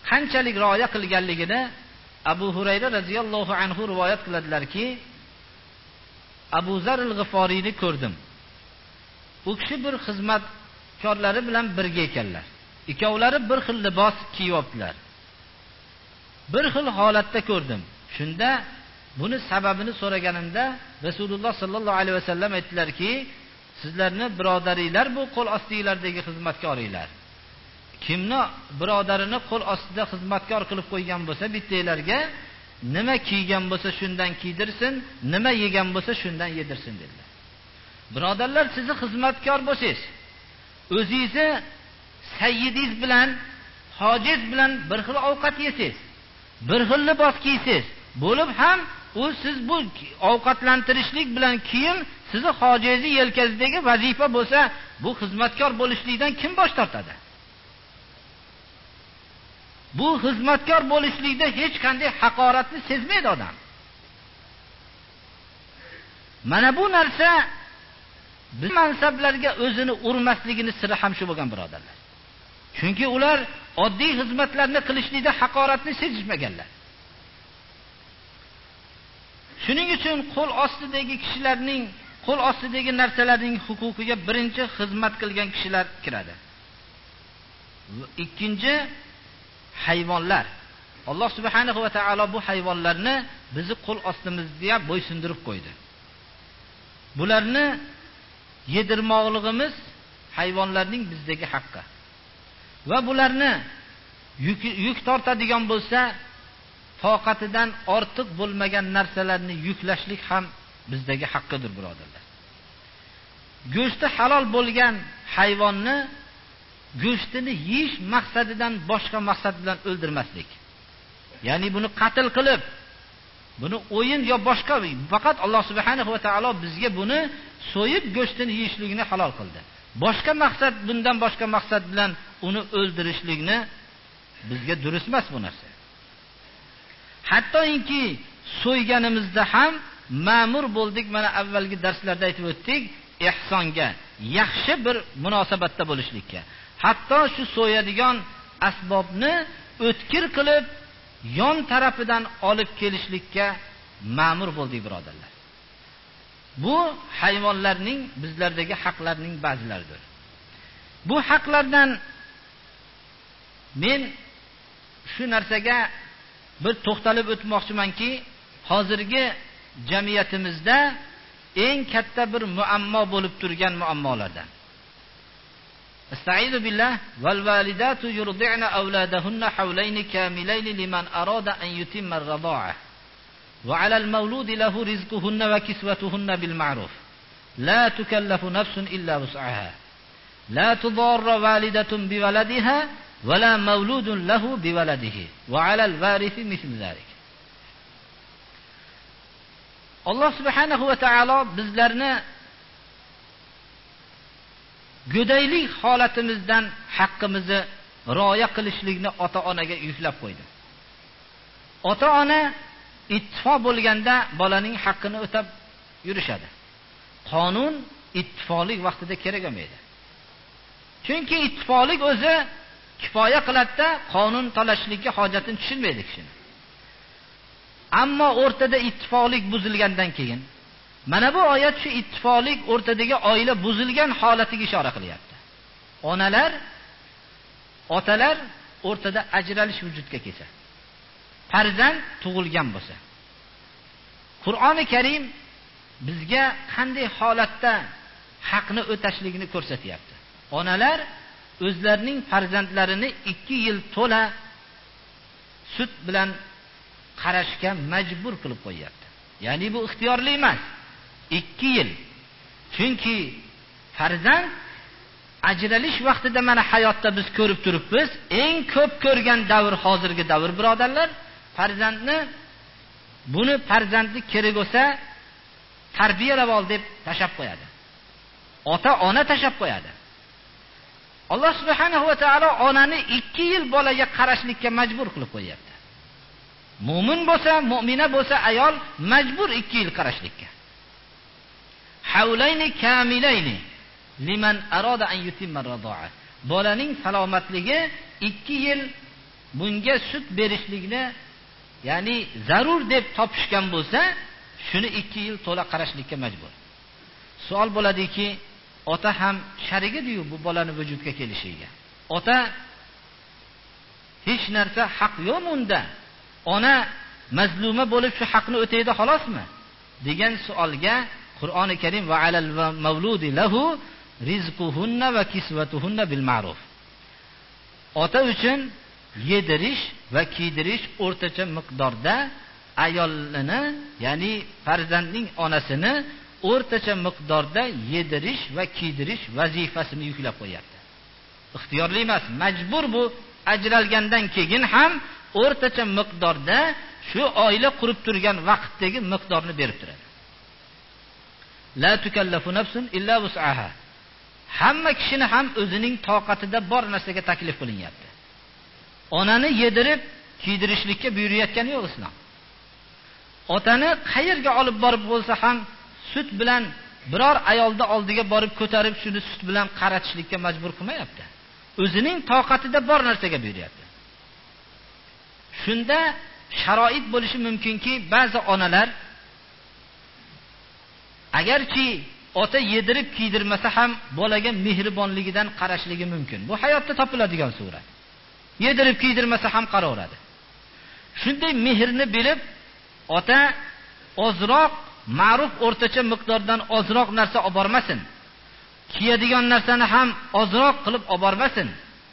qanchalik rioya qilganligini Abu Hurayra radhiyallohu anhu rivoyat qiladilarki, Abu Zar al-G'iforiyni ko'rdim. U kishi bir xizmatkorlari bilan birga ekanlar. Ikkovlari bir xil libos kiyibdilar. Bir xil holatda ko'rdim. Shunda buni sababini so'raganimda Rasululloh sallallohu alayhi vasallam aytdilarki, sizlarni birodaringlar bu qo'l ostinglardagi xizmatkoringlar. Kimni birodarini qo'l ostida xizmatkor qilib qo'ygan bo'lsa, bittalarga nima kiygan bo'lsa shundan kiydirsin, nima yegan bo'lsa shundan yedirsin dedilar. Birodarlar, sizni xizmatkor bo'lsangiz, o'zingizni sayyidingiz bilan, hojiz bilan bir xil ovqat yesiz, bir xil libos kiysiz, bo'lib ham u siz bu ovqatlantirishlik bilan kiyim sizni hojizni yelkangizdagi vazifa bo'lsa, bu xizmatkor bo'lishlikdan kim bosh tortadi? Bu xizmatkor bo'lishlikda hech qanday haqoratni sezmaydi odam. Mana bu narsa biz mansablarga o'zini urmasligini siri ham shu bo'lgan birodarlar. Chunki ular oddiy xizmatlarni qilishlikda haqoratni sezishmaganlar. Shuning uchun qo'l ostidagi kishilarning, qo'l ostidagi narsalarning huquqiga birinchi xizmat qilgan kishilar kiradi. Ikkinchi hayvonlar. Alloh subhanahu va taolo bu hayvonlarni bizni qo'l ostimizga bo'ysundirib qo'ydi. Bularni yedirmoqligimiz hayvonlarning bizdagi haqqi. Va bularni yuk, yuk tortadigan bo'lsa, toqatidan ortiq bo'lmagan narsalarni yuklashlik ham bizdagi haqqidir, birodarlar. Go'shti halol bo'lgan hayvonni go'shtini yeyish maqsadidan boshqa maqsad bilan o'ldirmaslik. Ya'ni buni qatl qilib, buni o'yin yo boshqa, faqat Alloh subhanahu va taolo bizga buni so'yib go'shtini yeyishligini halol qildi. Boshqa maqsad, bundan boshqa maqsad bilan uni o'ldirishlikni bizga durust emas bu narsa. Hattoki so'yganimizda ham ma'mur bo'ldik, mana avvalgi darslarda aytib o'tdik, ihsonga, yaxshi bir munosabatda bo'lishlikka. Hatto shu so'yadigan asbobni o'tkir qilib, yon tarafidan olib kelishlikka ma'mur bo'ldik, birodarlar. Bu hayvonlarning bizlardagi haqlarning ba'zilaridir. Bu haqlardan men shu narsaga bir to'xtalib o'tmoqchimanki, hozirgi jamiyatimizda eng katta bir muammo bo'lib turgan muammolardan. Estaizu billah val validatu yurdi'na awladahunna hawlayn kamilayn liman arada an yutimma ar-rada'ah wa 'ala al-mawludi lahu rizquhunna wa kiswatuhunna bil ma'ruf la tukallafu nafsun illa wus'aha la tudarra walidatun bi waladiha wa la mawludun lahu bi waladihi wa 'ala al-warithi mithlu dhalik. Alloh subhanahu va taolo bizlarni go'daylik holatimizdan haqqimizni rioya qilishlikni ota-onaga yuklab qo'ydi. Ota-ona ittifoq bo'lganda bolaning haqqini o'tab yurishadi. Qonun ittifoqlik vaqtida kerak bo'lmaydi. Chunki ittifoqlik o'zi kifoya qiladi-da, qonun talashlikka hojatini tushunmaydi kishini. Ammo o'rtada ittifoqlik buzilgandan keyin, mana bu oyat shu ittifoqlik o'rtadagi oila buzilgan holatiga ishora qilyapti. Onalar, otalar o'rtada ajralish vujudga kelsa, farzand tug'ilgan bo'lsa, Qur'oni Karim bizga qanday holatda haqni o'tashligini ko'rsatyapti. Onalar o'zlarining farzandlarini ikki yil to'la sut bilan qarashga majbur qilib qo'yapti. Ya'ni bu ixtiyorli emas. ikki yil. Chunki farzand ajralish vaqtida mana hayotda biz ko'rib turibmiz, eng ko'p ko'rgan davr hozirgi davr, birodarlar. Farzandni buni farzandni kerak bo'lsa tarbiyalab ol deb tashab qo'yadi. Ota ona tashab qo'yadi. Alloh subhanahu va taolo onani ikki yil bolaga qarashlikka majbur qilib qo'yapti. Mu'min bo'lsa, mu'mina bo'lsa ayol majbur ikki yil qarashlikka. Havlayni kamilayni liman arada an yutimma ar-radha'a. Bolaning salomatligi ikki yil bunga sut berishlikni ya'ni zarur deb topishgan bo'lsa, shuni ikki yil to'la qarashlikka majbur. Savol bo'ladiki, ota ham sharigidiyu bu bolani vujudga kelishiga. Ota hech narsa haq yo'qmi unda? Ona mazluma bo'lib shu haqni o'taydi xolosmi? degan savolga Qur'oni Karim va alal mavludi lahu rizquhunna va kisvatuhunna bil ma'ruf. Ota uchun yedirish va kiydirish o'rtacha miqdorda ayolini, ya'ni farzandning onasini o'rtacha miqdorda yedirish va kiydirish vazifasini yuklab qo'yapti. Ixtiyorli emas, majbur bu. Ajralgandan keyin ham o'rtacha miqdorda shu oila qurib turgan vaqtdagi miqdorni berib turadi. La tukallafu nafsun illa wus'aha. Hamma kishini ham o'zining toqatida bor narsaga taklif qilinyapti. Onani yedirib, kiydirishlikka buyurayotgani yo'q islom. Otani qayerga olib borib bo'lsa ham sut bilan biror ayolda oldiga borib ko'tarib shuni sut bilan qaratishlikka majbur qilmayapti. O'zining toqatida bor narsaga buyuryapti. Shunda sharoit bo'lishi mumkinki, ba'zi onalar agarchi ota yedirib kiydirmasa ham bolaga mehribonligidan qarashligi mumkin. Bu hayotda topiladigan surat. Yedirib kiydirmasa ham qaraveradi. Shunday mehrni bilib, ota ozroq ma'ruf o'rtacha miqdordan ozroq narsa olib bormasin. Kiyadigan narsani ham ozroq qilib olib bormasin.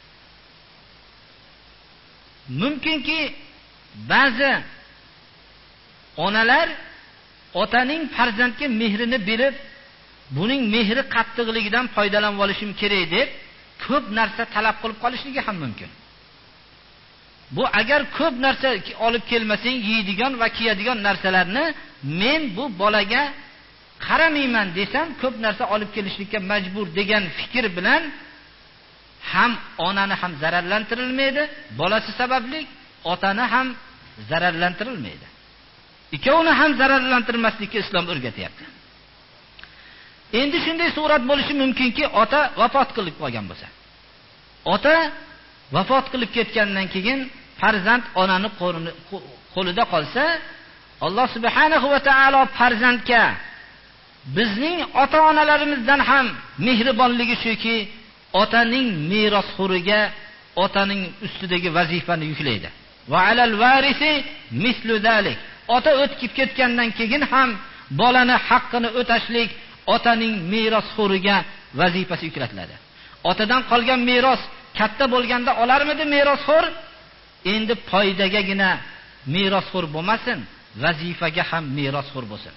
Mumkinki ba'zi onalar otaning farzandga mehrini berib, buning mehri qattiqligidan foydalanib olishim kerak deb ko'p narsa talab qilib qolishligi ham mumkin. Bu agar ko'p narsa olib kelmasang, yeydigan va kiyadigan narsalarni men bu bolaga qaramayman desam, ko'p narsa olib kelishlikka majbur degan fikr bilan ham onani ham zararlantirilmaydi, bolasi sababli otani ham zararlantirilmaydi. Ikkovini ham zararlantirmaslikka islom o'rgatyapti. Endi shunday surat bo'lishi mumkinki, ota vafot qilib qolgan bo'lsa. Ota vafot qilib ketgandan keyin farzand onani qo'lida qolsa, Alloh subhanahu va taolo farzandga bizning ota-onalarimizdan ham mehribonligi shuki, otaning merosxo'riga otaning ustidagi vazifani yuklaydi. Va alal varisi mislu zalik. Ota o'tib ketgandan keyin ham bolani haqqini o'tashlik otaning merosxo'riga vazifasi yuklatiladi. Otadan qolgan meros katta bo'lganda olarmidi merosxo'r? Endi foydagagina merosxo'r bo'lmasin, vazifaga ham merosxo'r bo'lsin.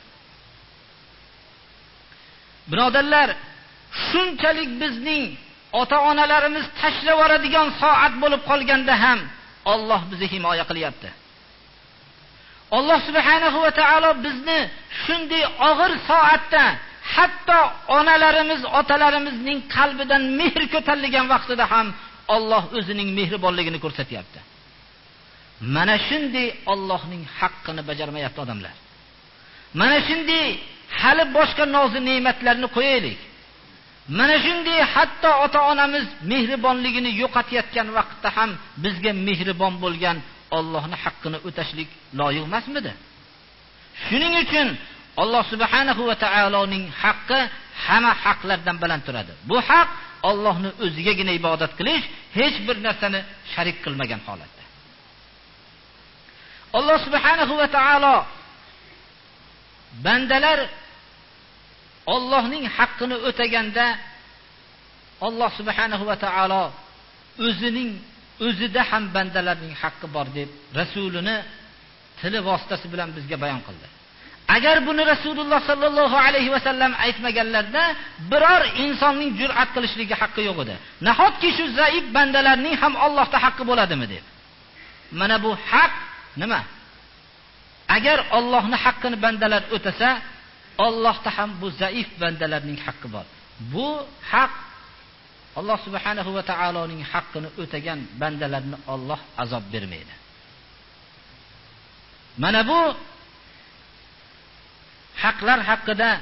Birodarlar, shunchalik bizning ota-onalarimiz tashlab yuboradigan soat bo'lib qolganda ham Alloh bizni himoya qilyapti. Alloh subhanahu va taolo bizni shunday og'ir soatda, hatto onalarimiz, otalarimizning qalbidan mehr ko'tarilgan vaqtida ham Alloh o'zining mehribonligini ko'rsatyapti. Mana shunday Allohning haqqini bajarmayapti odamlar. Mana shunday hali boshqa nozi ne'matlarni qo'yaylik. Mana shunday hatto ota-onamiz mehribonligini yo'qotayotgan vaqtda ham bizga mehribon bo'lgan Allohning haqqini o'tashlik loyiq emasmidi? Shuning uchun Alloh subhanahu va taoloning haqqi hamma haqlardan baland turadi. Bu haq Allohning o'zigagina ibodat qilish, hech bir narsani sharik qilmagan holatda. Alloh subhanahu va taolo bandalar Allohning haqqini o'taganda Alloh subhanahu va taolo o'zining o'zida ham bandalarning haqqi bor deb rasulini tili vositasi bilan bizga bayon qildi. Agar buni Rasululloh sallallohu alayhi va sallam aytmaganlarda biror insonning jur'at qilishligi haqqi yo'q edi. Nahotki shu zaif bandalarning ham Allohda haqqi bo'ladimi deb. Mana bu haq nima? Agar Allohning haqqini bandalar o'tasa, Allohda ham bu zaif bandalarning haqqi bor. Bu haq Alloh subhanahu va taoloning haqqini o'tagan bandalarni Alloh azob bermaydi. Mana bu haqlar haqida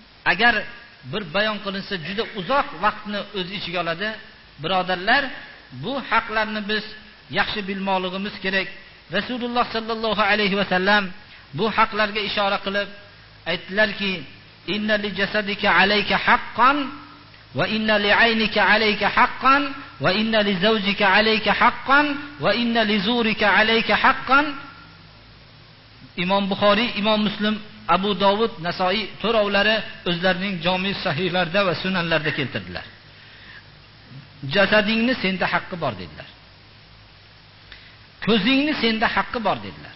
agar bir bayon qilinsa juda uzoq vaqtni o'z ichiga oladi. Birodarlar, bu haqlarni biz yaxshi bilmoqligimiz kerak. Rasululloh sallallohu alayhi va sallam bu haqlarga ishora qilib aytdilarki: "Inna li jasadika alayka haqqan va inna li aynika alayka haqqan va inna li zawjika alayka haqqan va inna li zurika alayka haqqan." Imom Buxoriy, Imom Muslim, Abu Dovud, Nasoiy to'rovlari o'zlarining jami sahihlarida va sunanlarda keltirdilar. Jasadingni senda haqqi bor dedilar. Ko'zingni senda haqqi bor dedilar.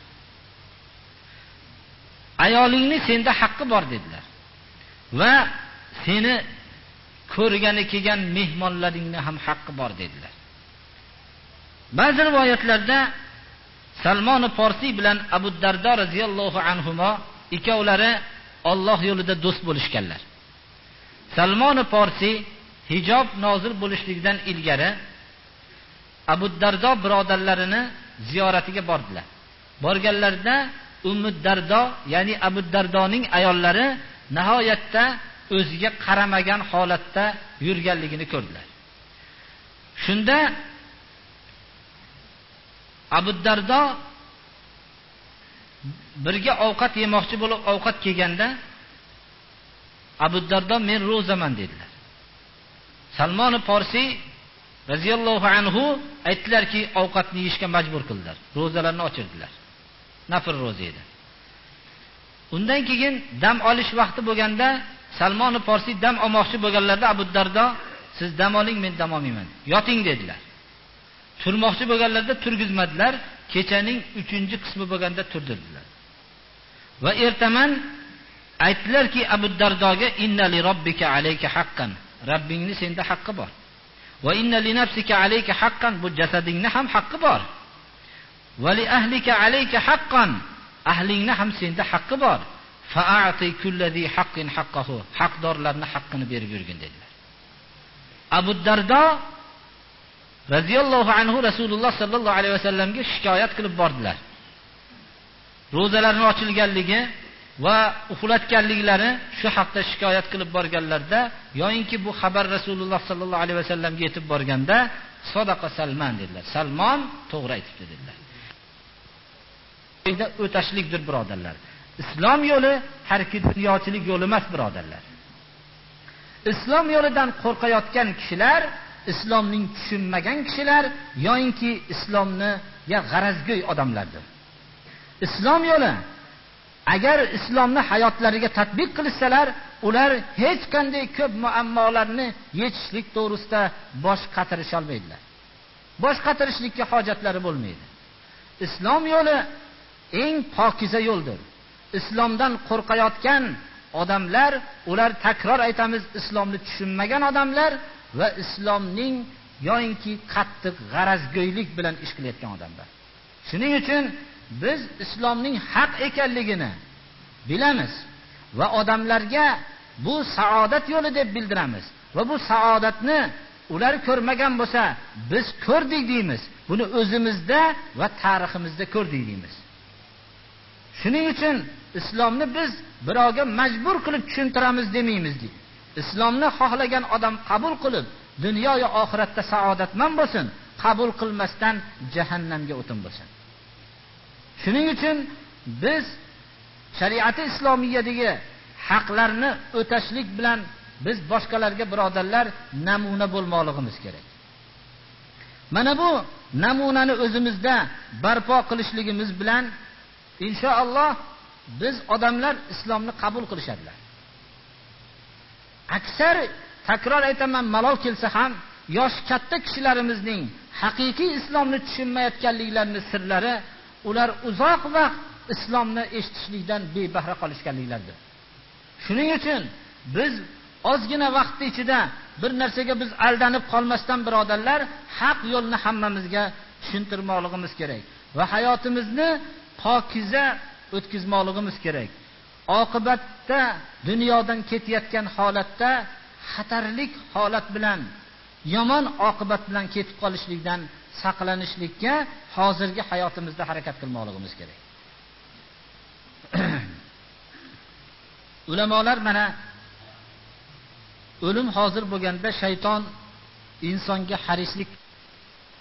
Ayolingni senda haqqi bor dedilar. Va seni ko'rgani kelgan mehmonlaringni ham haqqi bor dedilar. Ba'zi rivoyatlarda Salmon Farsi bilan Abu Dardo radhiyallohu anhuma ikkovlari Alloh yo'lida do'st bo'lishganlar. Salmon Farsi hijob nozil bo'lishligidan ilgari Abu Dardo birodarlarini ziyoratiga bordilar. Borganlarida Ummu Dardo, ya'ni Abu Dardoning ayollari nihoyatda o'ziga qaramagan holatda yurganligini ko'rdilar. Shunda Abu Dardo birga ovqat yemoqchi bo'lib ovqat kelganda Abu Dardo men ro'zaman dedilar. Salmon Farsi raziyallohu anhu aytdilarki, ovqatni yeyishga majbur qildilar. Ro'zalarni ochirdilar. Nafr ro'za edi. Undan keyin dam olish vaqti bo'lganda Salmon Farsi dam olmoqchi bo'lganlarda Abu Dardo siz dam oling, men dam olmayman. Yoting dedilar. Turmoqchi bo'lganlarda turgizmadilar. Kechaning uchinchi qismi bo'lganda turdirdilar. Va ertaman aytdilarki Abu Dardoga inna li robbika alayka haqqan. Rabbingni senda haqqi bor. Va inna li nafsika alayka haqqan, bu jasadingni ham haqqi bor. Va li ahlika alayka haqqan, ahlingni ham senda haqqi bor. Fa'ati kulli haqqin haqqahu, haqdorlarning haqqini berib yurgin dedilar. Abu Dardo radhiyallohu anhu Rasululloh sallallohu alayhi vasallamga shikoyat qilib bordilar. Ro'zalarning ochilganligi va uxlatganliklari shu haqda shikoyat qilib borganlarda, yo'inki bu xabar Rasululloh sallallohu alayhi vasallamga yetib borganda, sadaqa Salman dedilar. Salmon to'g'ri aytibdi dedilar. Quyida o'tashlikdir birodarlar. Islom yo'li harki dunyochilik yo'li emas birodarlar. Islom yo'lidan qo'rqayotgan kishilar, islomning tushunmagan kishilar yo'inki islomni ya g'arazgo'y odamlardir. Islom yo'li agar islomni hayotlariga tatbiq qilsalar, ular hech qanday ko'p muammolarni yechishlik to'g'risida bosh qatirisha olmaydilar. Bosh qatirishlikka hojatlari bo'lmaydi. Islom yo'li eng pokiza yo'ldir. Islomdan qo'rqayotgan odamlar, ular takror aytamiz, islomni tushunmagan odamlar va islomning yo'inki qattiq g'arazgo'ylik bilan ish qilayotgan odamlar. Shuning uchun biz islomning haq ekanligini bilamiz va odamlarga bu saodat yo'li deb bildiramiz va bu saodatni ular ko'rmagan bo'lsa biz ko'rdik deymiz. Buni o'zimizda va tariximizda ko'rdik deymiz. Shuning uchun islomni biz birovga majbur qilib tushuntiramiz demaymiz deydi. Islomni xohlagan odam qabul qilib dunyo va oxiratda saodatman bo'lsin, qabul qilmasdan jahannamga o'tin bo'lsin. Shuning uchun biz shariati islomiyadagi haqlarni o'tashlik bilan biz boshqalarga birodarlar namuna bo'lmoqligimiz kerak. Mana bu namunani o'zimizda barpo qilishligimiz bilan inshaalloh biz odamlar islomni qabul qilishadilar. Aksar takror aytaman, malol kelsa ham yosh katta kishilarimizning haqiqiy islomni tushunmayotganliklarini sirlari, ular uzoq vaqt islomni eshitishlikdan bebahra qolishganliklaridir. Shuning uchun biz ozgina vaqt ichida bir narsaga biz aldanib qolmasdan birodarlar, haq yo'lni hammamizga tushuntirmoqligimiz kerak va hayotimizni pokiza o'tkazmoqligimiz kerak. Oqibatda dunyodan ketayotgan holatda xatarlik holat bilan, yomon oqibat bilan ketib qolishlikdan saqlanishlikka hozirgi hayotimizda harakat qilmoqligimiz kerak. Ulamolar mana o'lim hozir bo'lganda shayton insonga harislik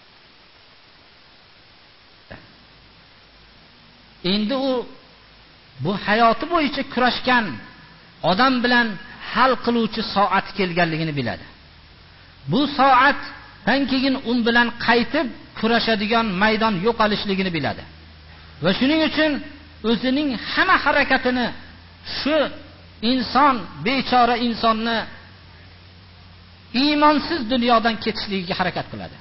endi u bu hayoti bo'yicha kurashgan odam bilan hal qiluvchi soat kelganligini biladi. Bu soatdan keyin u bilan qaytib kurashadigan maydon yo'qolishligini biladi. Va shuning uchun o'zining hamma harakatini shu inson, bechora insonni iymonsiz dunyodan ketishligiga harakat qiladi.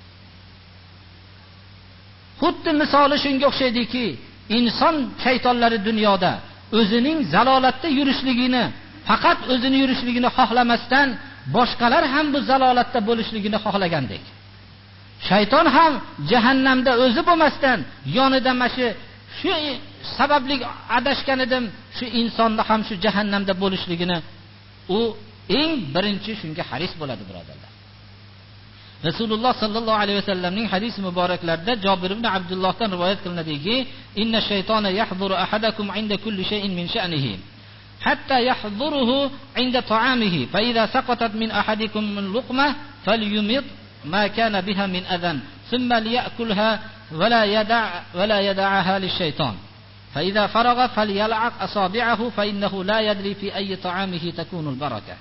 Xuddi misoli shunga o'xshaydiki, inson shaytonlari dunyoda o'zining zalolatda yurishligini, faqat o'zini yurishligini xohlamasdan boshqalar ham bu zalolatda bo'lishligini xohlagandek. Shayton ham jahannamda o'zi bo'lmasdan yonida mashi shu sababli adashgan edim, shu insonni ham shu jahannamda bo'lishligini u eng birinchi shunga haris bo'ladi, birodarlar. Rasululloh sallallohu alayhi vasallamning hadis muboraklarida Jabir ibn Abdullohdan rivoyat qilinadiki, inna shaytona yahduru ahadakum inda kulli shay'in min sha'nihi hatta yahduruhu inda ta'amihi fa idza saqatat min ahadikum min luqmah falyumit ma kana biha min adhan thumma liya'kulha wa la yada' wa la yad'aha lish-shaytan fa idza faragha falyal'aq asabi'ahu fa innahu la yadri fi ayyi ta'amihi takunu al-barakah.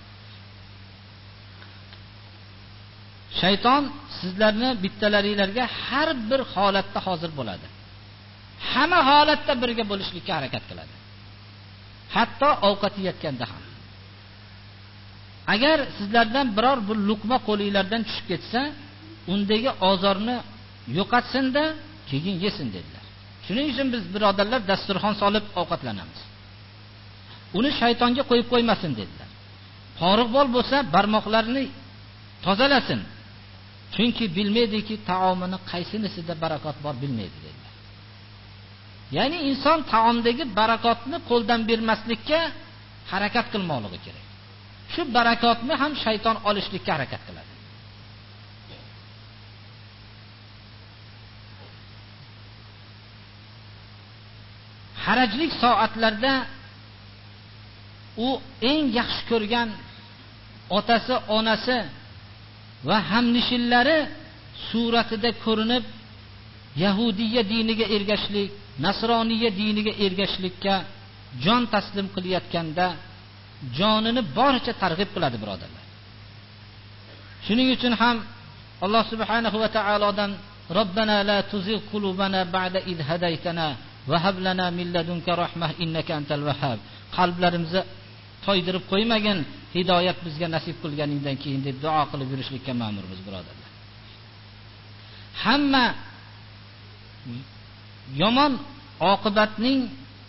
Shayton sizlarni bittalaringizga har bir holatda hozir bo'ladi. Hamma holatda birga bo'lishlikka harakat qiladi. Hatto ovqat yeyotganda ham. Agar sizlardan biror bir luqma qo'lingizlardan tushib ketsa, undagi ozorni yo'qotsin-da, keyin yesin dedilar. Shuning uchun biz birodarlar dasturxon solib ovqatlanamiz. Uni shaytonga qo'yib qo'ymasin dedilar. Foriq bol bo'lsa, barmoqlarini tozalasin. Chunki bilmaydiki taomini qaysinisida barakot bor bilmaydi dedilar. Ya'ni inson taomdagi barakotni qo'ldan bermaslikka harakat qilmoqligi kerak. Shu barakotni ham shayton olishlikka harakat qiladi. Harajlik soatlarda u eng yaxshi ko'rgan otasi, onasi va hamnishillari suratida ko'rinib Yahudiya diniga ergashlik, Nasroniya diniga ergashlikka jon taslim qilayotganda jonini boricha targ'ib qiladi, birodarlar. Shuning uchun ham Alloh subhanahu va taolodan Robbana la tuzigh qulubana ba'da id hadaytana va hab lana min ladunka rahmah innaka antal vahhab. Qalblarimizni toydirib qo'ymagin, hidoyat bizga nasib qilganingdan keyin deb duo qilib yurishlikka ma'murmiz, birodarlar. Hamma yomon oqibatning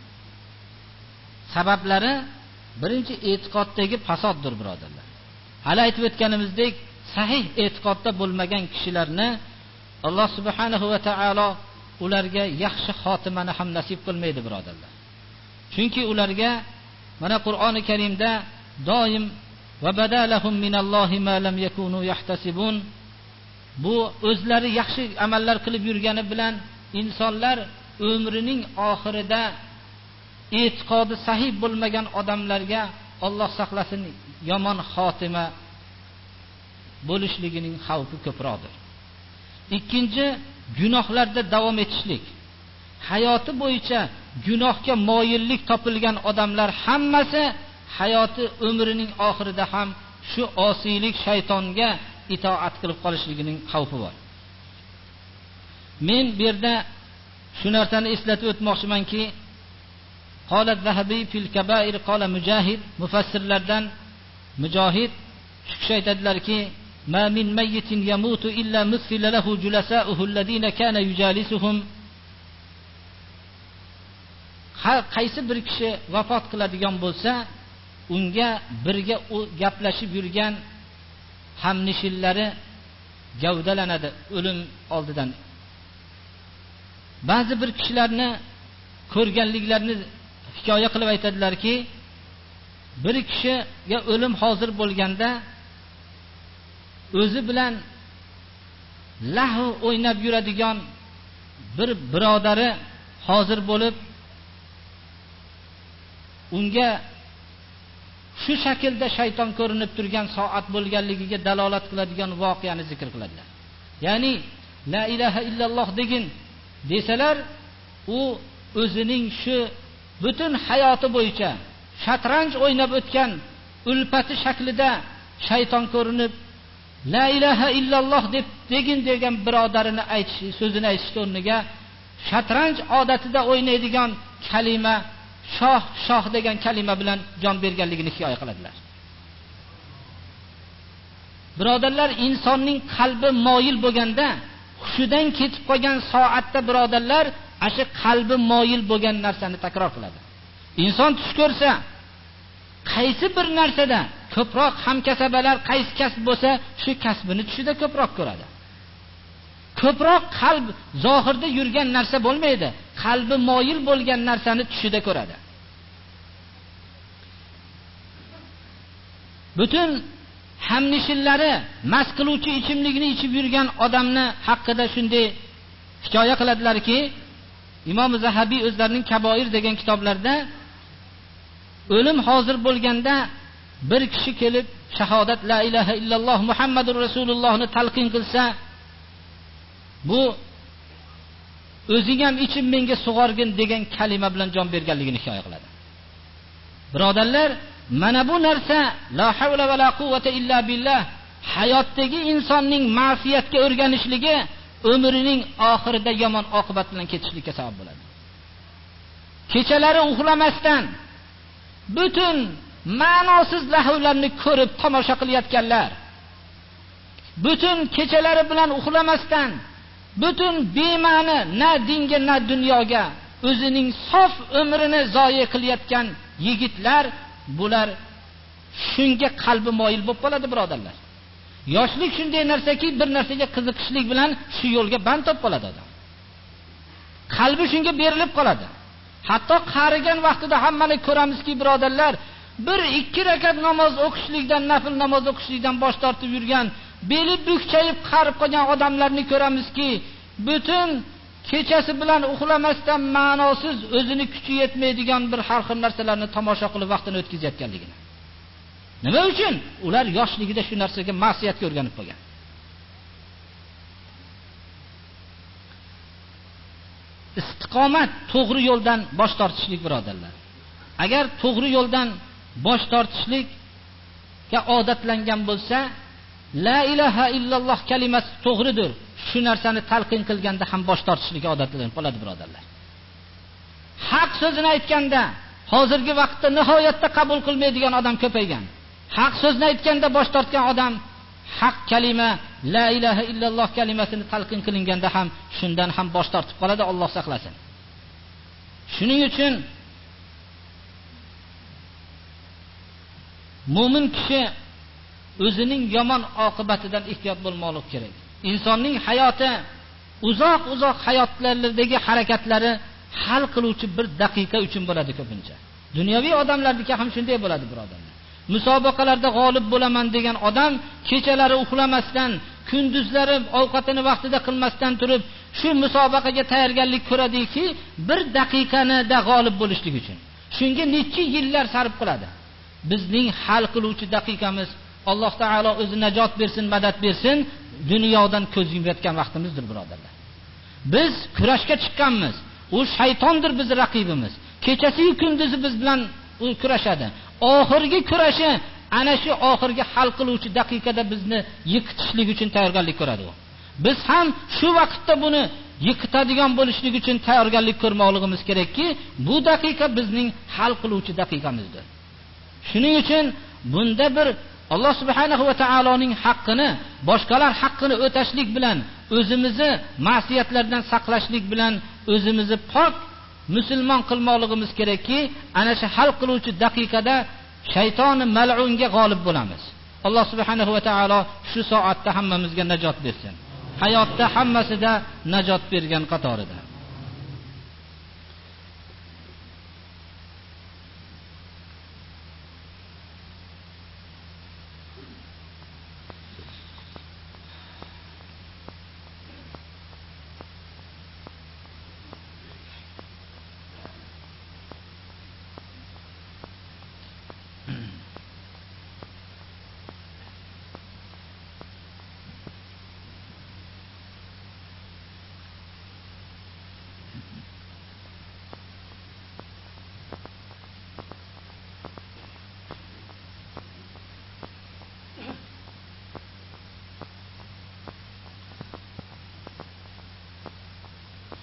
sabablari birinchi e'tiqoddagi fasoddir, birodarlar. Hali aytib o'tganimizdek, sahih e'tiqodda bo'lmagan kishilarni Alloh subhanahu va taolo ularga yaxshi xotimani ham nasib qilmaydi, birodarlar. Chunki ularga mana Qur'oni Karimda doim va badalahum minallohi ma lam yakunu yahtasibun, bu o'zlari yaxshi amallar qilib yurgani bilan insonlar umrining oxirida e'tiqodi sahih bo'lmagan odamlarga Alloh saqlasin yomon xotima bo'lishligining xavfi ko'proqdir. Ikkinchi, gunohlarda davom etishlik. Hayoti bo'yicha gunohga moyillik topilgan odamlar hammasi hayoti umrining oxirida ham shu osiylik, shaytonga itoat qilib qolishligining xavfi bor. Men bu yerda shu narsani eslatib o'tmoqchimanki, qala az-Zahabi fil kabair qala Mujahid, mufassirlardan Mujahid shu kishi aytadilarki, ma min mayyitin yamutu illa musila lahu julasa'uhu alladhina kana yujalisuhum. Qaysi bir kishi vafot qiladigan bo'lsa, unga birga gaplashib yurgan hamnishillari gavdalanadi o'lim oldidan. Ba'zi bir kishilarni ko'rganliklarini hikoya qilib aytadilarki, bir kishiga o'lim hozir bo'lganda o'zi bilan lahu o'ynab yuradigan bir birodari hozir bo'lib, unga shu shaklda shayton ko'rinib turgan soat bo'lganligiga dalolat qiladigan voqeani zikr qiladilar. Ya'ni la ilaha illalloh degin desalar, u o'zining shu butun hayoti bo'yicha shatranj o'ynab o'tgan ulpati shaklida shayton ko'rinib, la ilaha illalloh deb degin degan birodarini aytish, so'zini aytish o'rniga shatranj odatida o'ynaydigan kalima shoh shoh degan kalima bilan jon berganligini hikoya qiladilar. Birodarlar, insonning qalbi moyil bo'lganda, hushidan ketib qolgan soatda birodarlar, asha qalbi moyil bo'lgan narsani takror qiladi. Inson tush ko'rsa, qaysi bir narsada ko'proq hamkasabalar qaysi kasb bo'lsa, shu kasbini tushida ko'proq ko'radi. Ko'proq qalb zohirda yurgan narsa bo'lmaydi, qalbi moyil bo'lgan narsani tushida ko'radi. Butun hamnishillari mast qiluvchi ichimlikni ichib yurgan odamni haqida shunday hikoya qiladilarki, Imom Zahabiy o'zlarining Kaboir degan kitoblarida o'lim hozir bo'lganda bir kishi kelib shahodat la ilaha illalloh Muhammadur Rasulullohni talqin qilsa, bu o'zing ham ichib menga sug'orgin degan kalima bilan jon berganligini hikoya qiladi. Birodarlar, mana bu narsa la havla va la quvvata illa billah hayotdagi insonning ma'siyatga o'rganishligi umrining oxirida yomon oqibat bilan ketishlikka sabab bo'ladi. Kechalari uxlamasdan butun ma'nosiz lahvlarni ko'rib tomosha qilayotganlar, butun kechalari bilan uxlamasdan butun bema'ni na dinga na dunyoga o'zining sof umrini zoya qilayotgan yigitlar, bular shunga qalbi moyil bo'lib qoladi birodarlar. Yoshlik shunday narsaki, bir narsaga qiziqishlik bilan shu yo'lga band bo'lib qoladi odam. Qalbi shunga berilib qoladi. Hatto qarigan vaqtida hammani ko'ramizki birodarlar, bir ikki rakat namoz o'qishlikdan, nafil namoz o'qishlikdan bosh tortib yurgan, beli bukchayib qarib qolgan odamlarni ko'ramizki, butun kechasi bilan uxlamasdan ma'nosiz o'zini kuchi yetmaydigan bir har xil narsalarni tomosha qilib vaqtini o'tkazayotganligini. Nima uchun? Ular yoshligida shu narsaga ma'siyatga o'rganib qolgan. Istiqomat, to'g'ri yo'ldan bosh tortishlik birodarlar. Agar to'g'ri yo'ldan bosh tortishlikka odatlangan bo'lsa, la ilaha illalloh kalimasi to'g'ridir. Shu narsani talqin qilganda ham bosh tortishlikka odatlanib qoladi birodarlar. Haq so'zini aytganda hozirgi vaqtda nihoyatda qabul qilmaydigan odam ko'paygan. Haq so'zni aytganda bosh tortgan odam, haq kalima la ilaha illalloh kalimasini talqin qilinganda ham shundan ham bosh tortib qoladi, Alloh saqlasin. Shuning uchun mu'min kishi o'zining yomon oqibatidan ehtiyot bo'lmoqlik kerak. Insonning hayoti uzoq-uzoq hayotlardagi harakatlari hal qiluvchi bir daqiqa uchun bo'ladi ko'pincha. Dunyoviy odamlarniki ham shunday bo'ladi birodarlar. Musobaqalarda g'olib bo'laman degan odam kechalari uxlamasdan, kunduzlari ovqatini vaqtida qilmasdan turib, shu musobaqaga tayyorgarlik ko'radiki, bir daqiqanida g'olib bo'lishlik uchun. Shunga necha yillar sarf qiladi. Bizning hal qiluvchi daqiqamiz Alloh taolo o'zi najot bersin, madad bersin, dunyodan ko'z yumayotgan vaqtimizdir birodarlar. Biz kurashga chiqqanmiz. U shaytondir bizning raqibimiz. Kechasi kunduzi biz bilan u kurashadi. Oxirgi kurashi ana shu oxirgi hal qiluvchi daqiqada bizni yiqitishlik uchun tayyorgarlik ko'radi u. Biz ham shu vaqtda buni yiqitadigan bo'lishlik uchun tayyorgarlik ko'rmoqligimiz kerakki, bu daqiqa bizning hal qiluvchi daqiqamizdir. Shuning uchun bunda bir Alloh subhanahu va taoloning haqqini, boshqalar haqqini o'tashlik bilan, o'zimizni ma'siyatlardan saqlashlik bilan o'zimizni pok musulmon qilmoqligimiz kerakki, ana shu hal qiluvchi daqiqada shaytoni mal'unga g'olib bo'lamiz. Alloh subhanahu va taolo shu soatda hammamizga najot bersin. Hayotda hammasida najot bergan qatorida.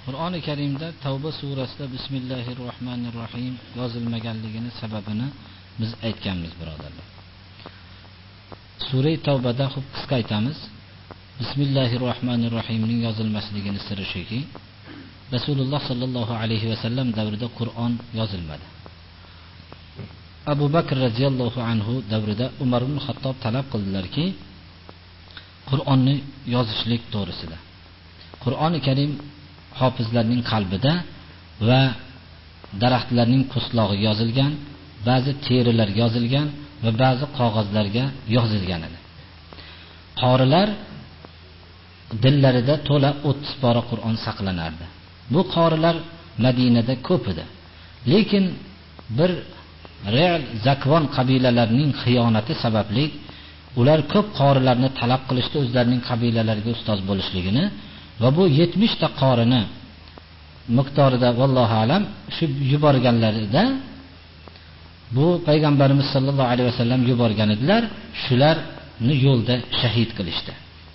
Qur'oni Karimda Tavba surasida Bismillahir Rohmanir Rohim yozilmaganligini sababini biz aytganmiz, birodarlar. Sura Tavbada xo'p qisqa aytamiz. Bismillahir Rohmanir Rohimning yozilmasligining siri shuki, Rasululloh sallallohu alayhi va sallam davrida Qur'on yozilmadi. Abu Bakr radhiyallohu anhu davrida Umar ibn Xattob talab qildilarki, Qur'onni yozishlik to'g'risida. Qur'oni Karim hofizlarning qalbida va daraxtlarning po'stlog'iga yozilgan, ba'zi terilarga yozilgan va ba'zi qog'ozlarga yozilgan edi. Qorilar dillarida to'la o'ttiz pora Qur'on saqlanardi. Bu qorilar Madinada ko'p edi. Lekin bir Re'l Zakvon qabilalarining xiyonati sababli ular ko'p qorilarni talab qilishdi o'zlarining qabilalariga ustoz bo'lishligini va bu yetmish ta qorini miqdorida vallohu alam shu yuborganlarida bu payg'ambarimiz sollallohu alayhi vasallam yuborgan edilar. Shularni yo'lda shahid qilishdi.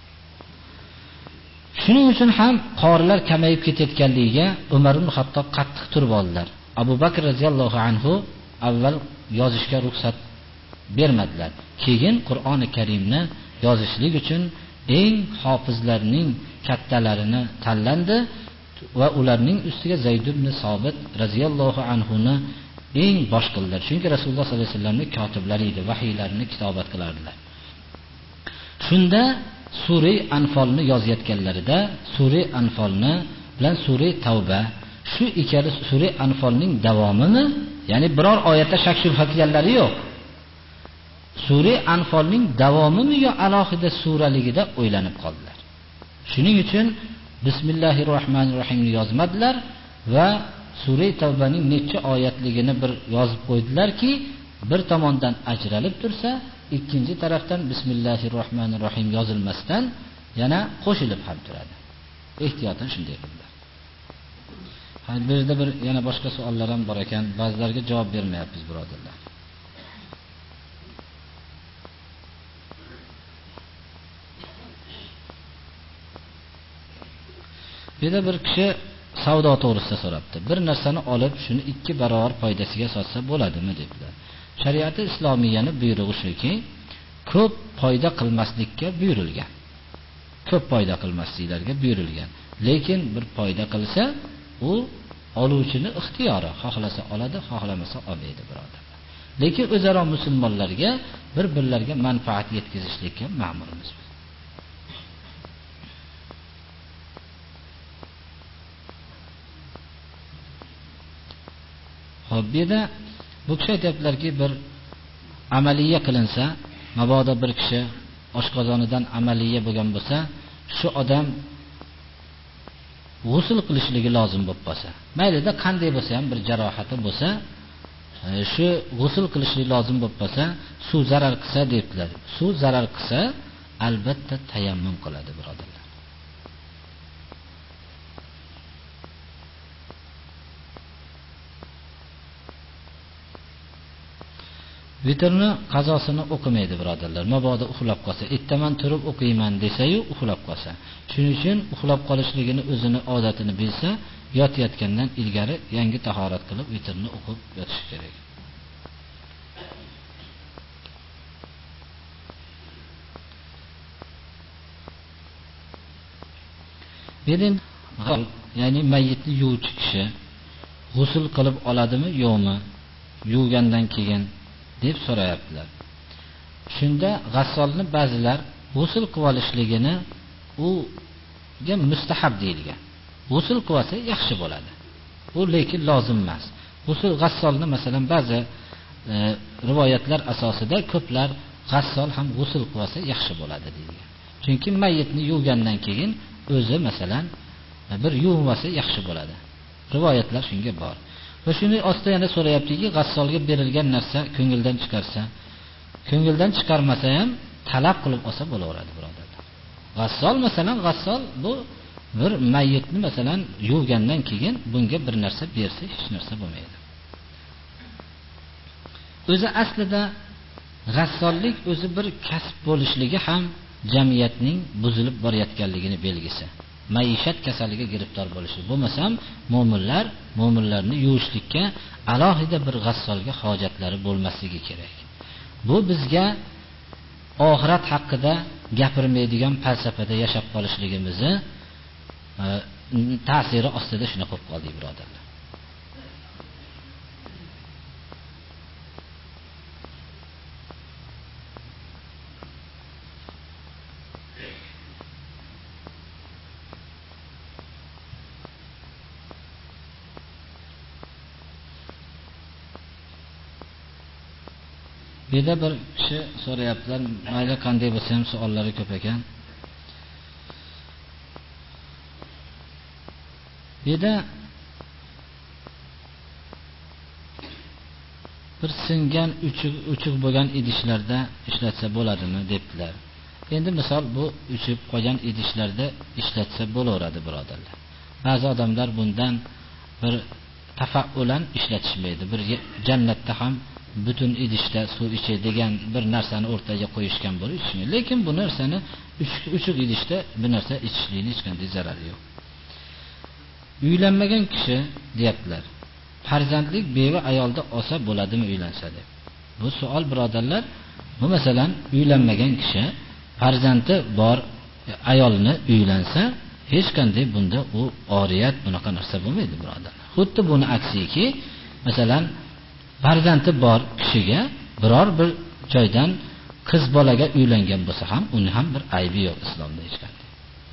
Shuning uchun ham qorilar kamayib ketayotganligiga Umar ibn Xattob qattiq turib oldilar. Abu Bakr radhiyallohu anhu avval yozishga ruxsat bermadilar. Keyin Qur'oni Karimni yozishlik uchun eng hofizlarning kattalarini tanlandi va ularning ustiga Zayd ibn Sobit radhiyallohu anhu ni eng bosh qildilar. Chunki Rasululloh sollallohu alayhi vasallamning kotiblari edi, vahiylarni kitobat qilardilar. Shunda Sura Anfalni yozayotganlarida Sura Anfalni bilan Sura Tavba shu ikkala Sura Anfalning davomini, ya'ni biror oyatda shak shubha qilganlari yo'q. Sura Anfalning davomimi yo alohida suraligida o'ylanib qoldilar. Shuning uchun Bismillahir Rohmanir Rohimni yozmadilar va Sura Tavbaning necha oyatligini bir yozib qo'ydilarki, bir tomondan ajralib tursa, ikkinchi tarafdan Bismillahir Rohmanir Rohim yozilmasdan yana qo'shilib ham turadi. Ehtiyotan shunday qildilar. Hali bu yerda bir yana boshqa savollar ham bor ekan, ba'zilarga javob bermayapmiz, birodarlar. Bu yerda bir kishi savdo to'g'risida so'rabdi. Bir narsani olib, shuni ikki barobar foydasiga sotsa bo'ladimi dedilar. Shariati islomiyani buyrug'i shuki, ko'p foyda qilmaslikka buyurilgan. Ko'p foyda qilmasliklarga buyurilgan. Lekin bir foyda qilsa, u oluvchini ixtiyori, xohlasa oladi, xohlamasa olmaydi, birodarlar. Lekin o'zaro musulmonlarga bir-birlariga manfaat yetkazishlikka ma'murmiz. Hobbida bu kishi aytiblarki, bir amaliya qilinsa, mabodo bir kishi oshqozonidan amaliya bo'lgan bo'lsa, shu odam g'usl qilishligi lozim bo'lib qolsa, maylida qanday bo'lsa ham bir jarohati bo'lsa, shu g'usl qilishlik lozim bo'lib qolsa, suv zarar qilsa debdilar. Suv zarar qilsa, albatta tayammum qiladi, birodarlar. Vitrni qazosini o'qimaydi, birodarlar. Mabodo uxlab qolsa, ertaman turib o'qiyman desa-yu uxlab qolsa. Shuning uchun uxlab qolishligini o'zini odatini bilsa, yotayotgandan ilgari yangi tahorat qilib vitrni o'qib yotish kerak. Bedin, ya'ni mayitni yuvuvchi kishi g'usl qilib oladimi, yo'qmi? Yuvgandan keyin deb so'rayaptilar. Shunda g'assolni ba'zilar g'usl qilib olishligini uga mustahab deyilgan. G'usl qilsa yaxshi bo'ladi. Bu lekin lozim emas. G'usl g'assolni masalan ba'zi e, rivoyatlar asosida ko'plar g'assol ham g'usl qilsa yaxshi bo'ladi deyilgan. Chunki mayitni yuvgandan keyin o'zi masalan bir yuvmasa yaxshi bo'ladi. Rivoyatlar shunga bor. Va shuni ostida yana so'rayaptiki, g'assolga berilgan narsa ko'ngildan chiqarsa, ko'ngildan chiqarmasa ham talab qilib olsa bo'laveradi, birodarlar. G'assol masalan, g'assol bu bir mayitni masalan yuvgandan keyin bunga bir narsa bersa hech narsa bo'lmaydi. O'zi aslida g'assollik o'zi bir kasb bo'lishligi ham jamiyatning buzilib borayotganligini belgisi. maishat kasaliga giribtor bo'lishi. Bo'lmasam mu'minlar mu'minlarni yuvishlikka alohida bir g'assolga hojatlari bo'lmasligi kerak. Bu bizga oxirat haqida gapirmaydigan falsafada yashab qolishligimizni e, ta'siri ostida shuna qolib qoldik, birodarlar. Bu yerda bir kishi so'rayaptilar, mayli qanday bo'lsa ham savollari ko'p ekan. Bu yerda bir singan uchuq uchuq bo'lgan idishlarda ishlatsa bo'ladimi debdilar. Endi misol bu uchib qolgan idishlarda ishlatsa bo'laveradi, birodarlar. Ba'zi odamlar bundan bir tafa'ulan ishlatishmaydi. Bir jannatda ham butun idishda suv ichish degan bir narsani o'rtaga qo'yishgan bo'lib ichishmaydi. Lekin bu narsani uchuq idishda bir narsa ichishlikning hech qanday zarari yo'q. Uylanmagan kishi deyaptilar. Farzandlik beva ayolda olsa bo'ladimi uylansa deb. Bu savol, birodarlar. Bu masalan uylanmagan kishi farzandi bor ayolni uylansa, hech qanday bunda u oriyat bunaqa narsa bo'lmaydi, birodarlar. Xuddi buni aksiki, masalan farzandi bor kishiga biror bir joydan qiz bolaga uylangan bo'lsa ham uni ham bir aybi yo'q islomda hech qanday.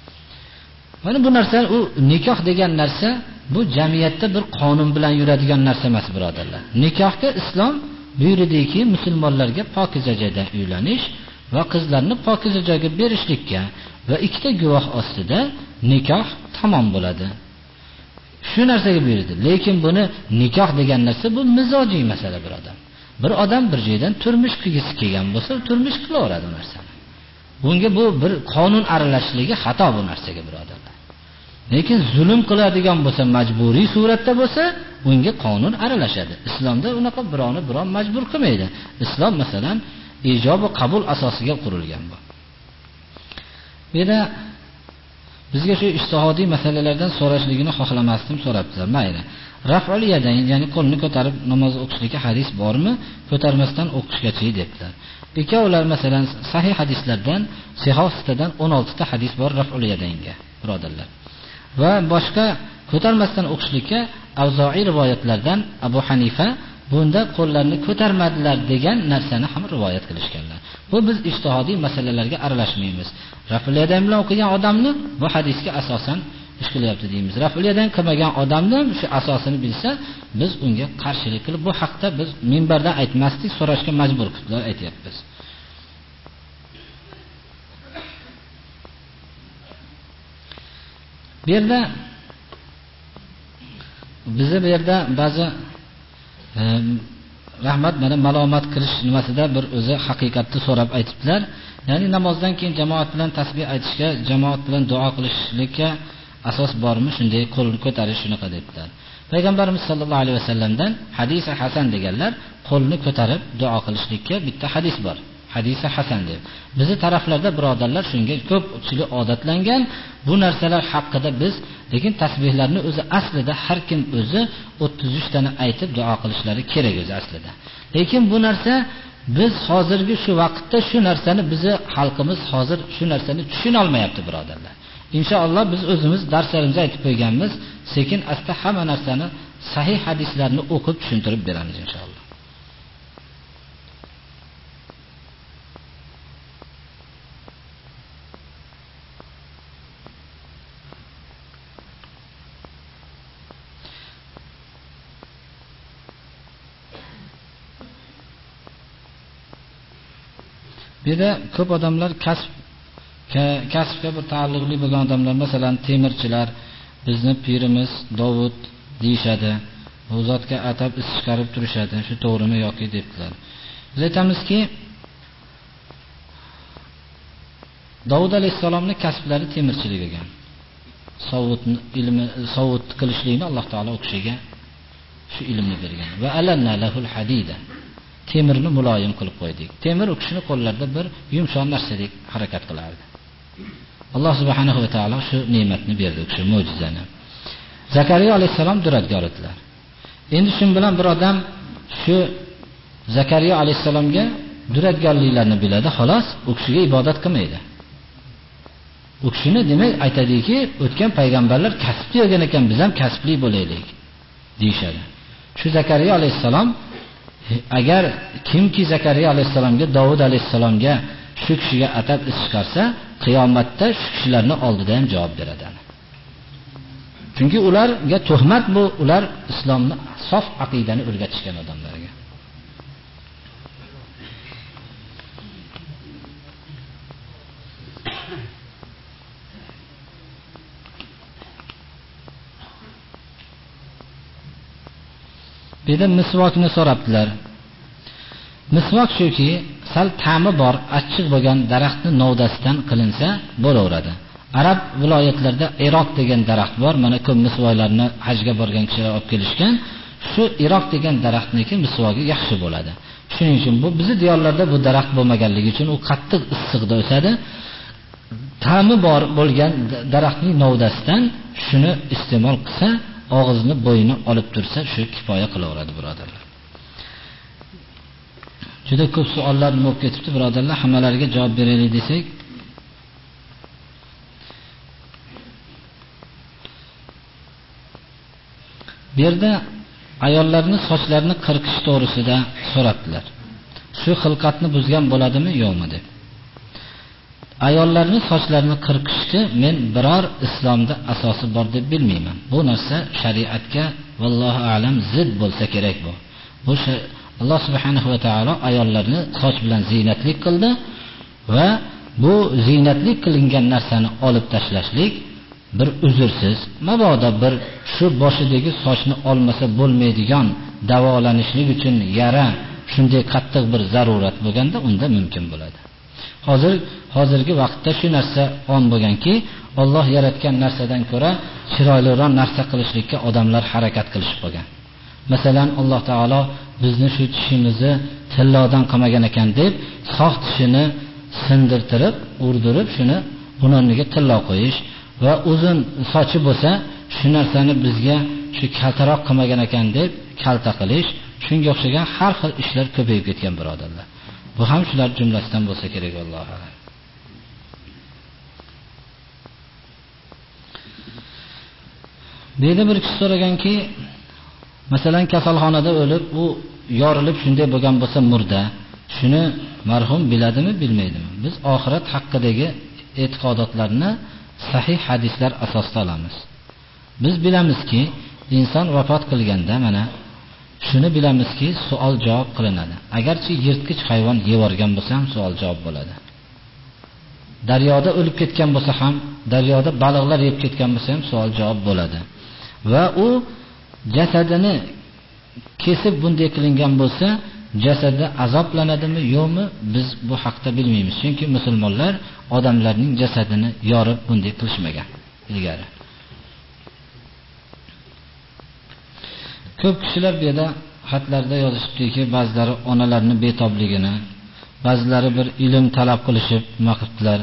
Mana bu narsa, u nikoh degan narsa bu jamiyatda bir qonun bilan yuradigan narsa emas, birodarlar. Nikohga islom buyurdiki, musulmonlarga pokiza joyda uylanish va qizlarni pokiza joyga berishlikka va ikkita guvoh ostida nikoh tamom bo'ladi. Shu narsaga buyurdi. Lekin buni nikoh degan narsa bu mizojiy masala, birodar. Bir odam bir joydan turmush qilgisi kelgan bo'lsa, turmush qilaveradi bu narsani. Bunga bu bir qonun aralashligi xato bu narsaga, birodarlar. Lekin zulm qiladigan bo'lsa, majburiy suratda bo'lsa, unga qonun aralashadi. Islomda unaqa birovni biron majbur qilmaydi. Islom masalan ijob va qabul asosiga qurilgan bu. Bunda bizga shu ijtihodiy masalalardan so'rashligini xohlamasdim, so'rabdilar. Mayli. Raf'ul yadayn, ya'ni qo'lni ko'tarib namoz o'qishlikka hadis bormi? Ko'tarmasdan o'qishgachi debdilar. Ikkovlar masalan sahih hadislardan, Sahih sitadan o'n olti ta hadis bor raf'ul yadaynga, birodarlar. Va boshqa ko'tarmasdan o'qishlikka Avzoiy rivoyatlardan Abu Hanifa bunda qo'llarni ko'tarmadilar degan narsani ham rivoyat qilishganlar. Bu biz ijtihodiy masalalarga aralashmaymiz. Raf'ul yadayn bilan o'qigan odamni bu hadisga asosan ish qilyapti deymiz. Raf'ul yadayn qilmagan odamni shu asosini bilsa, biz unga qarshilik qilib bu haqda biz minbardan aytmaslik, so'rashga majbur qilib aytyapmiz. Bu yerda bizni bu yerda ba'zi e, rahmat mana malomat qilish nimasida bir o'zi haqiqatni so'rab aytibdilar. Ya'ni namozdan keyin jamoat bilan tasbih aytishga, jamoat bilan duo qilishlikka asos bormi? Shunday qo'lni ko'tarish shunaqa debdilar. Payg'ambarimiz sollallohu alayhi vasallamdan hadisi hasan deganlar, qo'lni ko'tarib duo qilishlikka bitta hadis bor. Hadisi hasan deb. Bizi taraflarda birodarlar shunga ko'pchilik odatlangan. Bu narsalar haqida biz, lekin tasbihlarni o'zi aslida har kim o'zi o'ttiz uch tani aytib duo qilishlari kerak o'zi aslida. Lekin bu narsa biz hozirgi shu vaqtda shu narsani bizi xalqimiz hozir shu narsani tushuna olmayapti, birodarlar. Inshaalloh biz o'zimiz darslarimizda aytib qo'yganmiz, sekin asta hamma narsani sahih hadislarni o'qib tushuntirib beramiz inshaalloh. Bu yerda ko'p odamlar kasb kasbga bir taalluqli bo'lgan odamlar, masalan temirchilar, bizni pirimiz Davud deyshadi. Bu zotga atab is chiqarib turishadi. Shu to'g'rimi yoki debdilar. Biz aytamizki, Davud alayhisalomning kasblari temirchilik ekan. Sovutni ilmi sovut qilishlikni Alloh taolo u kishiga shu ilmni bergan. Va alanna lahul hadida. Temirni muloyim qilib qo'ydik. Temir u kishining qo'llarida bir yumshoq narsadek harakat qilardi. Alloh subhanahu va taolo shu ne'matni berdi, shu mo'jizani. Zakariya alayhisalom duradgor edilar. Endi shu bilan bir odam shu Zakariya alayhisalomga duradgorliklarni biladi, xolos, u kishiga ibodat qilmaydi. U kishini demak aytadiki, o'tgan payg'ambarlar kasbli bo'lgan ekan, biz ham kasbli bo'laylik, deyshadi. Shu Zakariya alayhisalom, agar kimki Zakariya alayhisalomga, Davud alayhisalomga shu kishiga atab is chiqarsa, qiyomatda shu kishilarning oldida ham javob beradi. Chunki ularga tuhmat bu, ular islomni sof aqidani o'rgatishgan odamlarga. Bu yerda misvokni so'rabdilar. Misvok shuki, sal ta'mi bor, achchiq bo'lgan daraxtni novdasidan qilinsa bo'laveradi. Arab viloyatlarida Iroq degan daraxt bor. Mana ko'p misvoklarni hajga borgan kishilar olib kelishgan. Shu Iroq degan daraxtniki misvogi yaxshi bo'ladi. Shuning uchun bu bizning diyorlarda bu daraxt bo'lmaganligi uchun u qattiq issiqda o'sadi. Ta'mi bor bo'lgan daraxtning novdasidan shuni iste'mol qilsa, og'izni bo'yini olib tursa, shu kifoya qilaveradi, birodarlar. Juda ko'p savollar bo'lib ketibdi, birodarlar. Hammalariga javob beraylik desak, bu yerda ayollarning sochlarini qirqish to'g'risida so'rabdilar. Shu xilqatni buzgan bo'ladimi, yo'qmi deb. Ayollarning sochlarini qirqishni men biror islomda asosi bor deb bilmayman. Bu narsa shariatga vallohu a'lam zid bo'lsa kerak bu. Bu Alloh subhanahu va taolo ayollarni soch bilan ziynatli qildi va bu ziynatli qilingan narsani olib tashlashlik bir uzrsiz, mabodo bir shu boshidagi sochni olmasa bo'lmaydigan davolanishlik uchun yara shunday qattiq bir zarurat bo'lganda unda mumkin bo'ladi. Hozir hozirgi vaqtda shu narsa on bo'lganki, Alloh yaratgan narsadan ko'ra chiroyliroq narsa qilishlikka odamlar harakat qilishib qolgan. Masalan, Alloh taolo bizni shu tishimizni tillodan qilmagan ekan deb, sog' tishini sindirtirib, urdirib, shuni unoniga tillo qo'yish va uzun sochi bo'lsa, shu narsani bizga shu kaltaroq qilmagan ekan deb kalta qilish, shunga o'xshagan har xil ishlar ko'payib ketgan, birodarlar. Bu ham shular jumlasidan bo'lsa kerak, vallohu a'lam. Bu yerda bir kishi so'raganki, masalan kasalxonada o'lib, u yorilib shunday bo'lgan bo'lsa murda, shuni marhum biladimi, bilmaydimi? Biz oxirat haqidagi e'tiqodotlarni sahih hadislar asosida olamiz. Biz bilamizki, inson vafot qilganda mana shuni bilamizki, savol javob qilinadi. Agarchi yirtqich hayvon yevorgan bo'lsa ham savol javob bo'ladi. Daryoda o'lib ketgan bo'lsa ham, daryoda baliqlar yeb ketgan bo'lsa ham savol javob bo'ladi. Va u jasadini kesib bunday qilingan bo'lsa, jasadi azoblanadimi, yo'qmi, biz bu haqda bilmaymiz. Chunki musulmonlar odamlarning jasadini yorib bunday qilishmagan ilgari. Ko'p kishilar bu yerda xatlarda yozishibdiki, ba'zilari onalarning betobligini, ba'zilari bir ilm talab qilishib nima qilibdilar.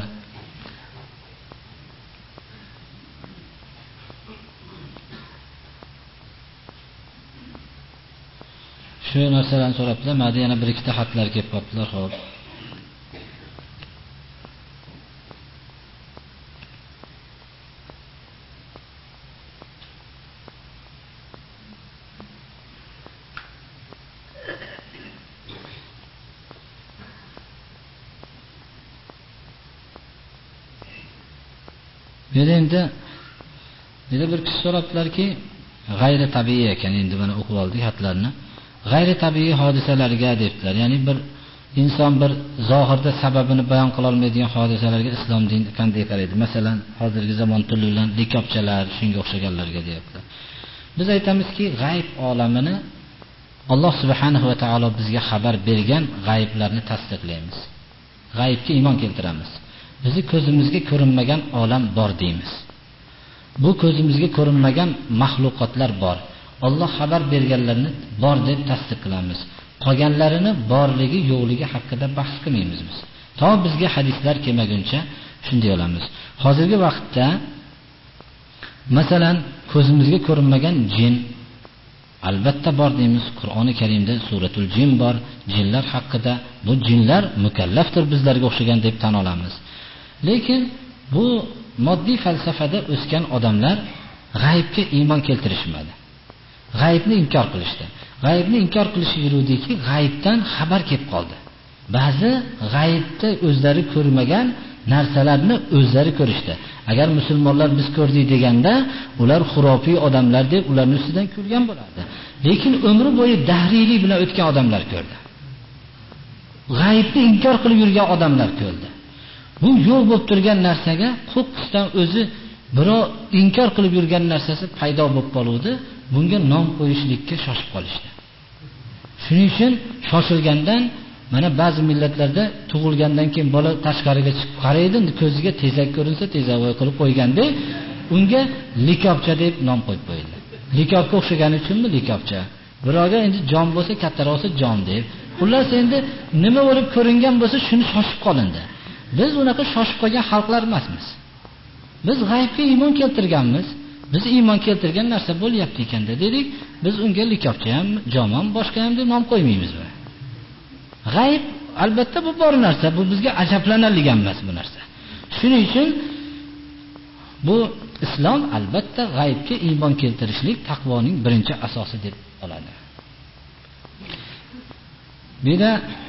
Shu narsalarni so'rabdilar. Mana yana bir ikkita xatlar kelib qolibdilar, xo'p. Endi Endi bir kishi so'rabdilarki, g'ayri tabiiy ekan, endi mana o'qib oldik xatlarni. G'ayri tabiiy hodisalarga debdilar. Ya'ni bir inson bir zohirda sababini bayon qila olmaydigan hodisalarga islom dini qanday qaraydi? Masalan, hozirgi zamon tili bilan likopchalar, shunga o'xshaganlarga deyaptilar. Biz aytamizki, g'ayb olamini Alloh subhanahu va taolo bizga xabar bergan g'ayblarni tasdiqlaymiz. G'aybga iymon keltiramiz. Bizi ko'zimizga ko'rinmagan olam bor deymiz. Bu ko'zimizga ko'rinmagan mahluqotlar bor. Alloh xabar berganlarni bor deb tasdiq qilamiz. Qolganlarini borligi, yo'qligi haqida bahs qilmaymiz biz. To bizga hadislar kelmaguncha shunday olamiz. Hozirgi vaqtda masalan ko'zimizga ko'rinmagan jin albatta bor deymiz. Qur'oni Karimda suratul jin bor. Jinlar haqida bu jinlar mukallafdir bizlarga o'xshagan deb tan olamiz. Lekin bu moddiy falsafada o'sgan odamlar g'aybga iymon keltirishmadi. G'aybni inkor qilishdi. G'aybni inkor qilishi yurudiki, g'aybdan xabar kelib qoldi. Ba'zi g'aybda o'zlari ko'rmagan narsalarni o'zlari ko'rishdi. Agar musulmonlar biz ko'rdik deganda, ular xurofiy odamlar deb ularning ustidan kulgan bo'lardi. Lekin umri bo'yi dahriylik bilan o'tgan odamlar ko'rdi. G'aybni inkor qilib yurgan odamlar ko'rdi. Bu yo'q bo'lib turgan narsaga qo'qqisdan o'zi birov inkor qilib yurgan narsasi paydo bo'lib qoluvdi. Bunga nom qo'yishlikka shoshib qolishdi. Shuning uchun shoshilgandan mana ba'zi millatlarda tug'ilgandan keyin bola tashqariga chiqib qaraydi, ko'ziga tezak ko'rinsa tezavoy qilib qo'yganda, unga likopcha deb nom qo'yib qo'yildi. Likopga o'xshagani uchunmi likopcha? Biroga endi jon bo'lsa kattaroq bo'lsa jon deb. Xullas endi nima bo'lib ko'ringan bo'lsa shuni shoshib qolindi. Biz unaqa shoshib qolgan xalqlar emasmiz. Biz g'aybga iymon keltirganmiz. Biz iymon keltirgan narsa bo'lyapti ekanda dedik. Biz unga likopcha ham, jon ham, boshqa ham deb nom qo'ymaymizmi? G'ayb albatta bu bor narsa, bu bizga ajablanarli emas bu narsa. Shuning uchun bu islom albatta g'aybga iymon keltirishlik taqvoning birinchi asosi deb oladi. Bunda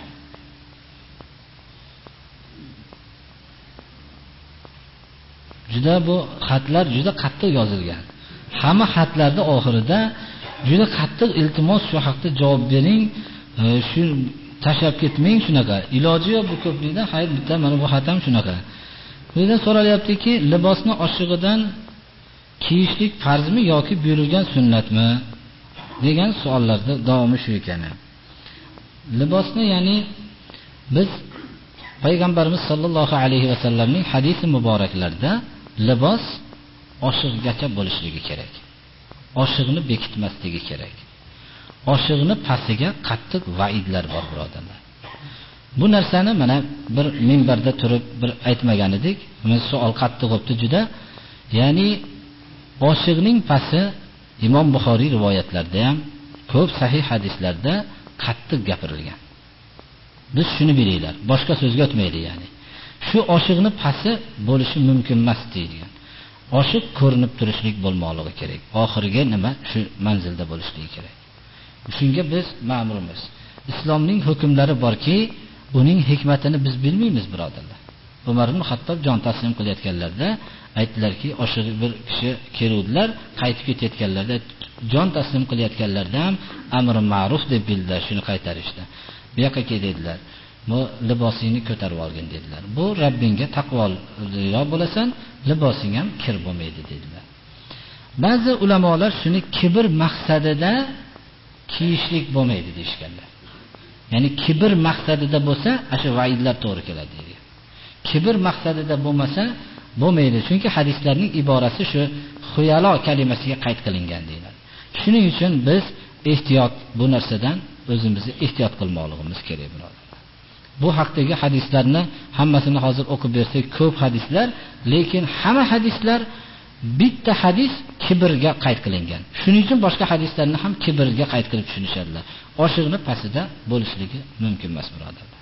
juda bu xatlar juda qattiq yozilgan. Hamma xatlarda oxirida juda qattiq iltimos shu haqda javob bering, shu tashlab ketmang shunaqa. Iloji yo'q bu ko'plikdan, hayır bitta mana bu xat ham shunaqa. Bu yerda so'ralyaptiki, libosni oshig'idan kiyishlik farzmi yoki buyurilgan sunnatmi degan savollarda davomi shu ekan. Libosni ya'ni biz Payg'ambarimiz sollallohu alayhi va sallamning hadisi muboraklarida libos oshig'gacha bo'lishligi kerak. Oshig'ni bekitmasligi kerak. Oshig'ni pastiga qattiq vaidlar bor birodarlar. Bu narsani mana bir minbarda turib bir aytmagan edik. Men savol qattiq bo'libdi juda. Ya'ni oshig'ning pasti Imom Buxoriy rivoyatlarida ham ko'p sahih hadislarda qattiq gapirilgan. Biz shuni bilinglar, boshqa so'zga o'tmaydi ya'ni. Shu oshiqni pasi bo'lishi mumkin emas deydigan. Oshiq ko'rinib turishlik bo'lmoqligi kerak. Oxiriga nima shu manzilda bo'lishligi kerak. Shunga biz ma'murmiz. Islomning hukmlari borki, uning hikmatini biz bilmaymiz birodarlar. Umar ibn Xattob jon taslim qilayotganlarda aytdilarki, oshiq bir kishi keluvdilar, qaytib ketayotganlarda jon taslim qilayotganlarda ham amri ma'ruf deb bildilar, shuni qaytarishdi. Bu yoqqa keldilar. Bu libosingni ko'tarib olgin dedilar. Bu Rabbingga taqvoliroq bo'lasan, libosing ham kir bo'lmaydi dedilar. Ba'zi ulamolar shuni kibr maqsadida kiyishlik bo'lmaydi deyishganlar. Ya'ni kibr maqsadida bo'lsa, o'sha vaidlar to'g'ri keladi deydi. Kibr maqsadida bo'lmasa bo'lmaydi. Chunki hadislarning iborasi shu xuyalo kalimasiga qayd qilingan deydilar. Shuning uchun biz ehtiyot bu narsadan o'zimizni ehtiyot qilmoqligimiz kerak birodarlar. Bu haqdagi hadislarni hammasini hozir o'qib bersak ko'p hadislar, lekin hamma hadislar bitta hadis kibrga qayd qilingan. Shuning uchun boshqa hadislarni ham kibrga qayd qilib tushunishadilar. Oshiqni pastida bo'lishligi mumkin emas birodarlar.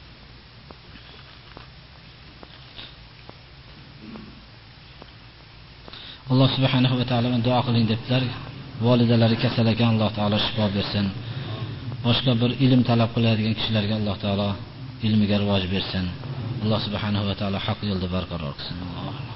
Alloh subhanahu va taolo duo qiling debdilar. Volidalari kasal ekan, Alloh taolo shifo bersin. Boshqa bir ilm talab qiladigan kishilarga Alloh taolo ilmiga rivoj bersin. Alloh subhanahu va taolo haq yo'lda barqaror qilsin.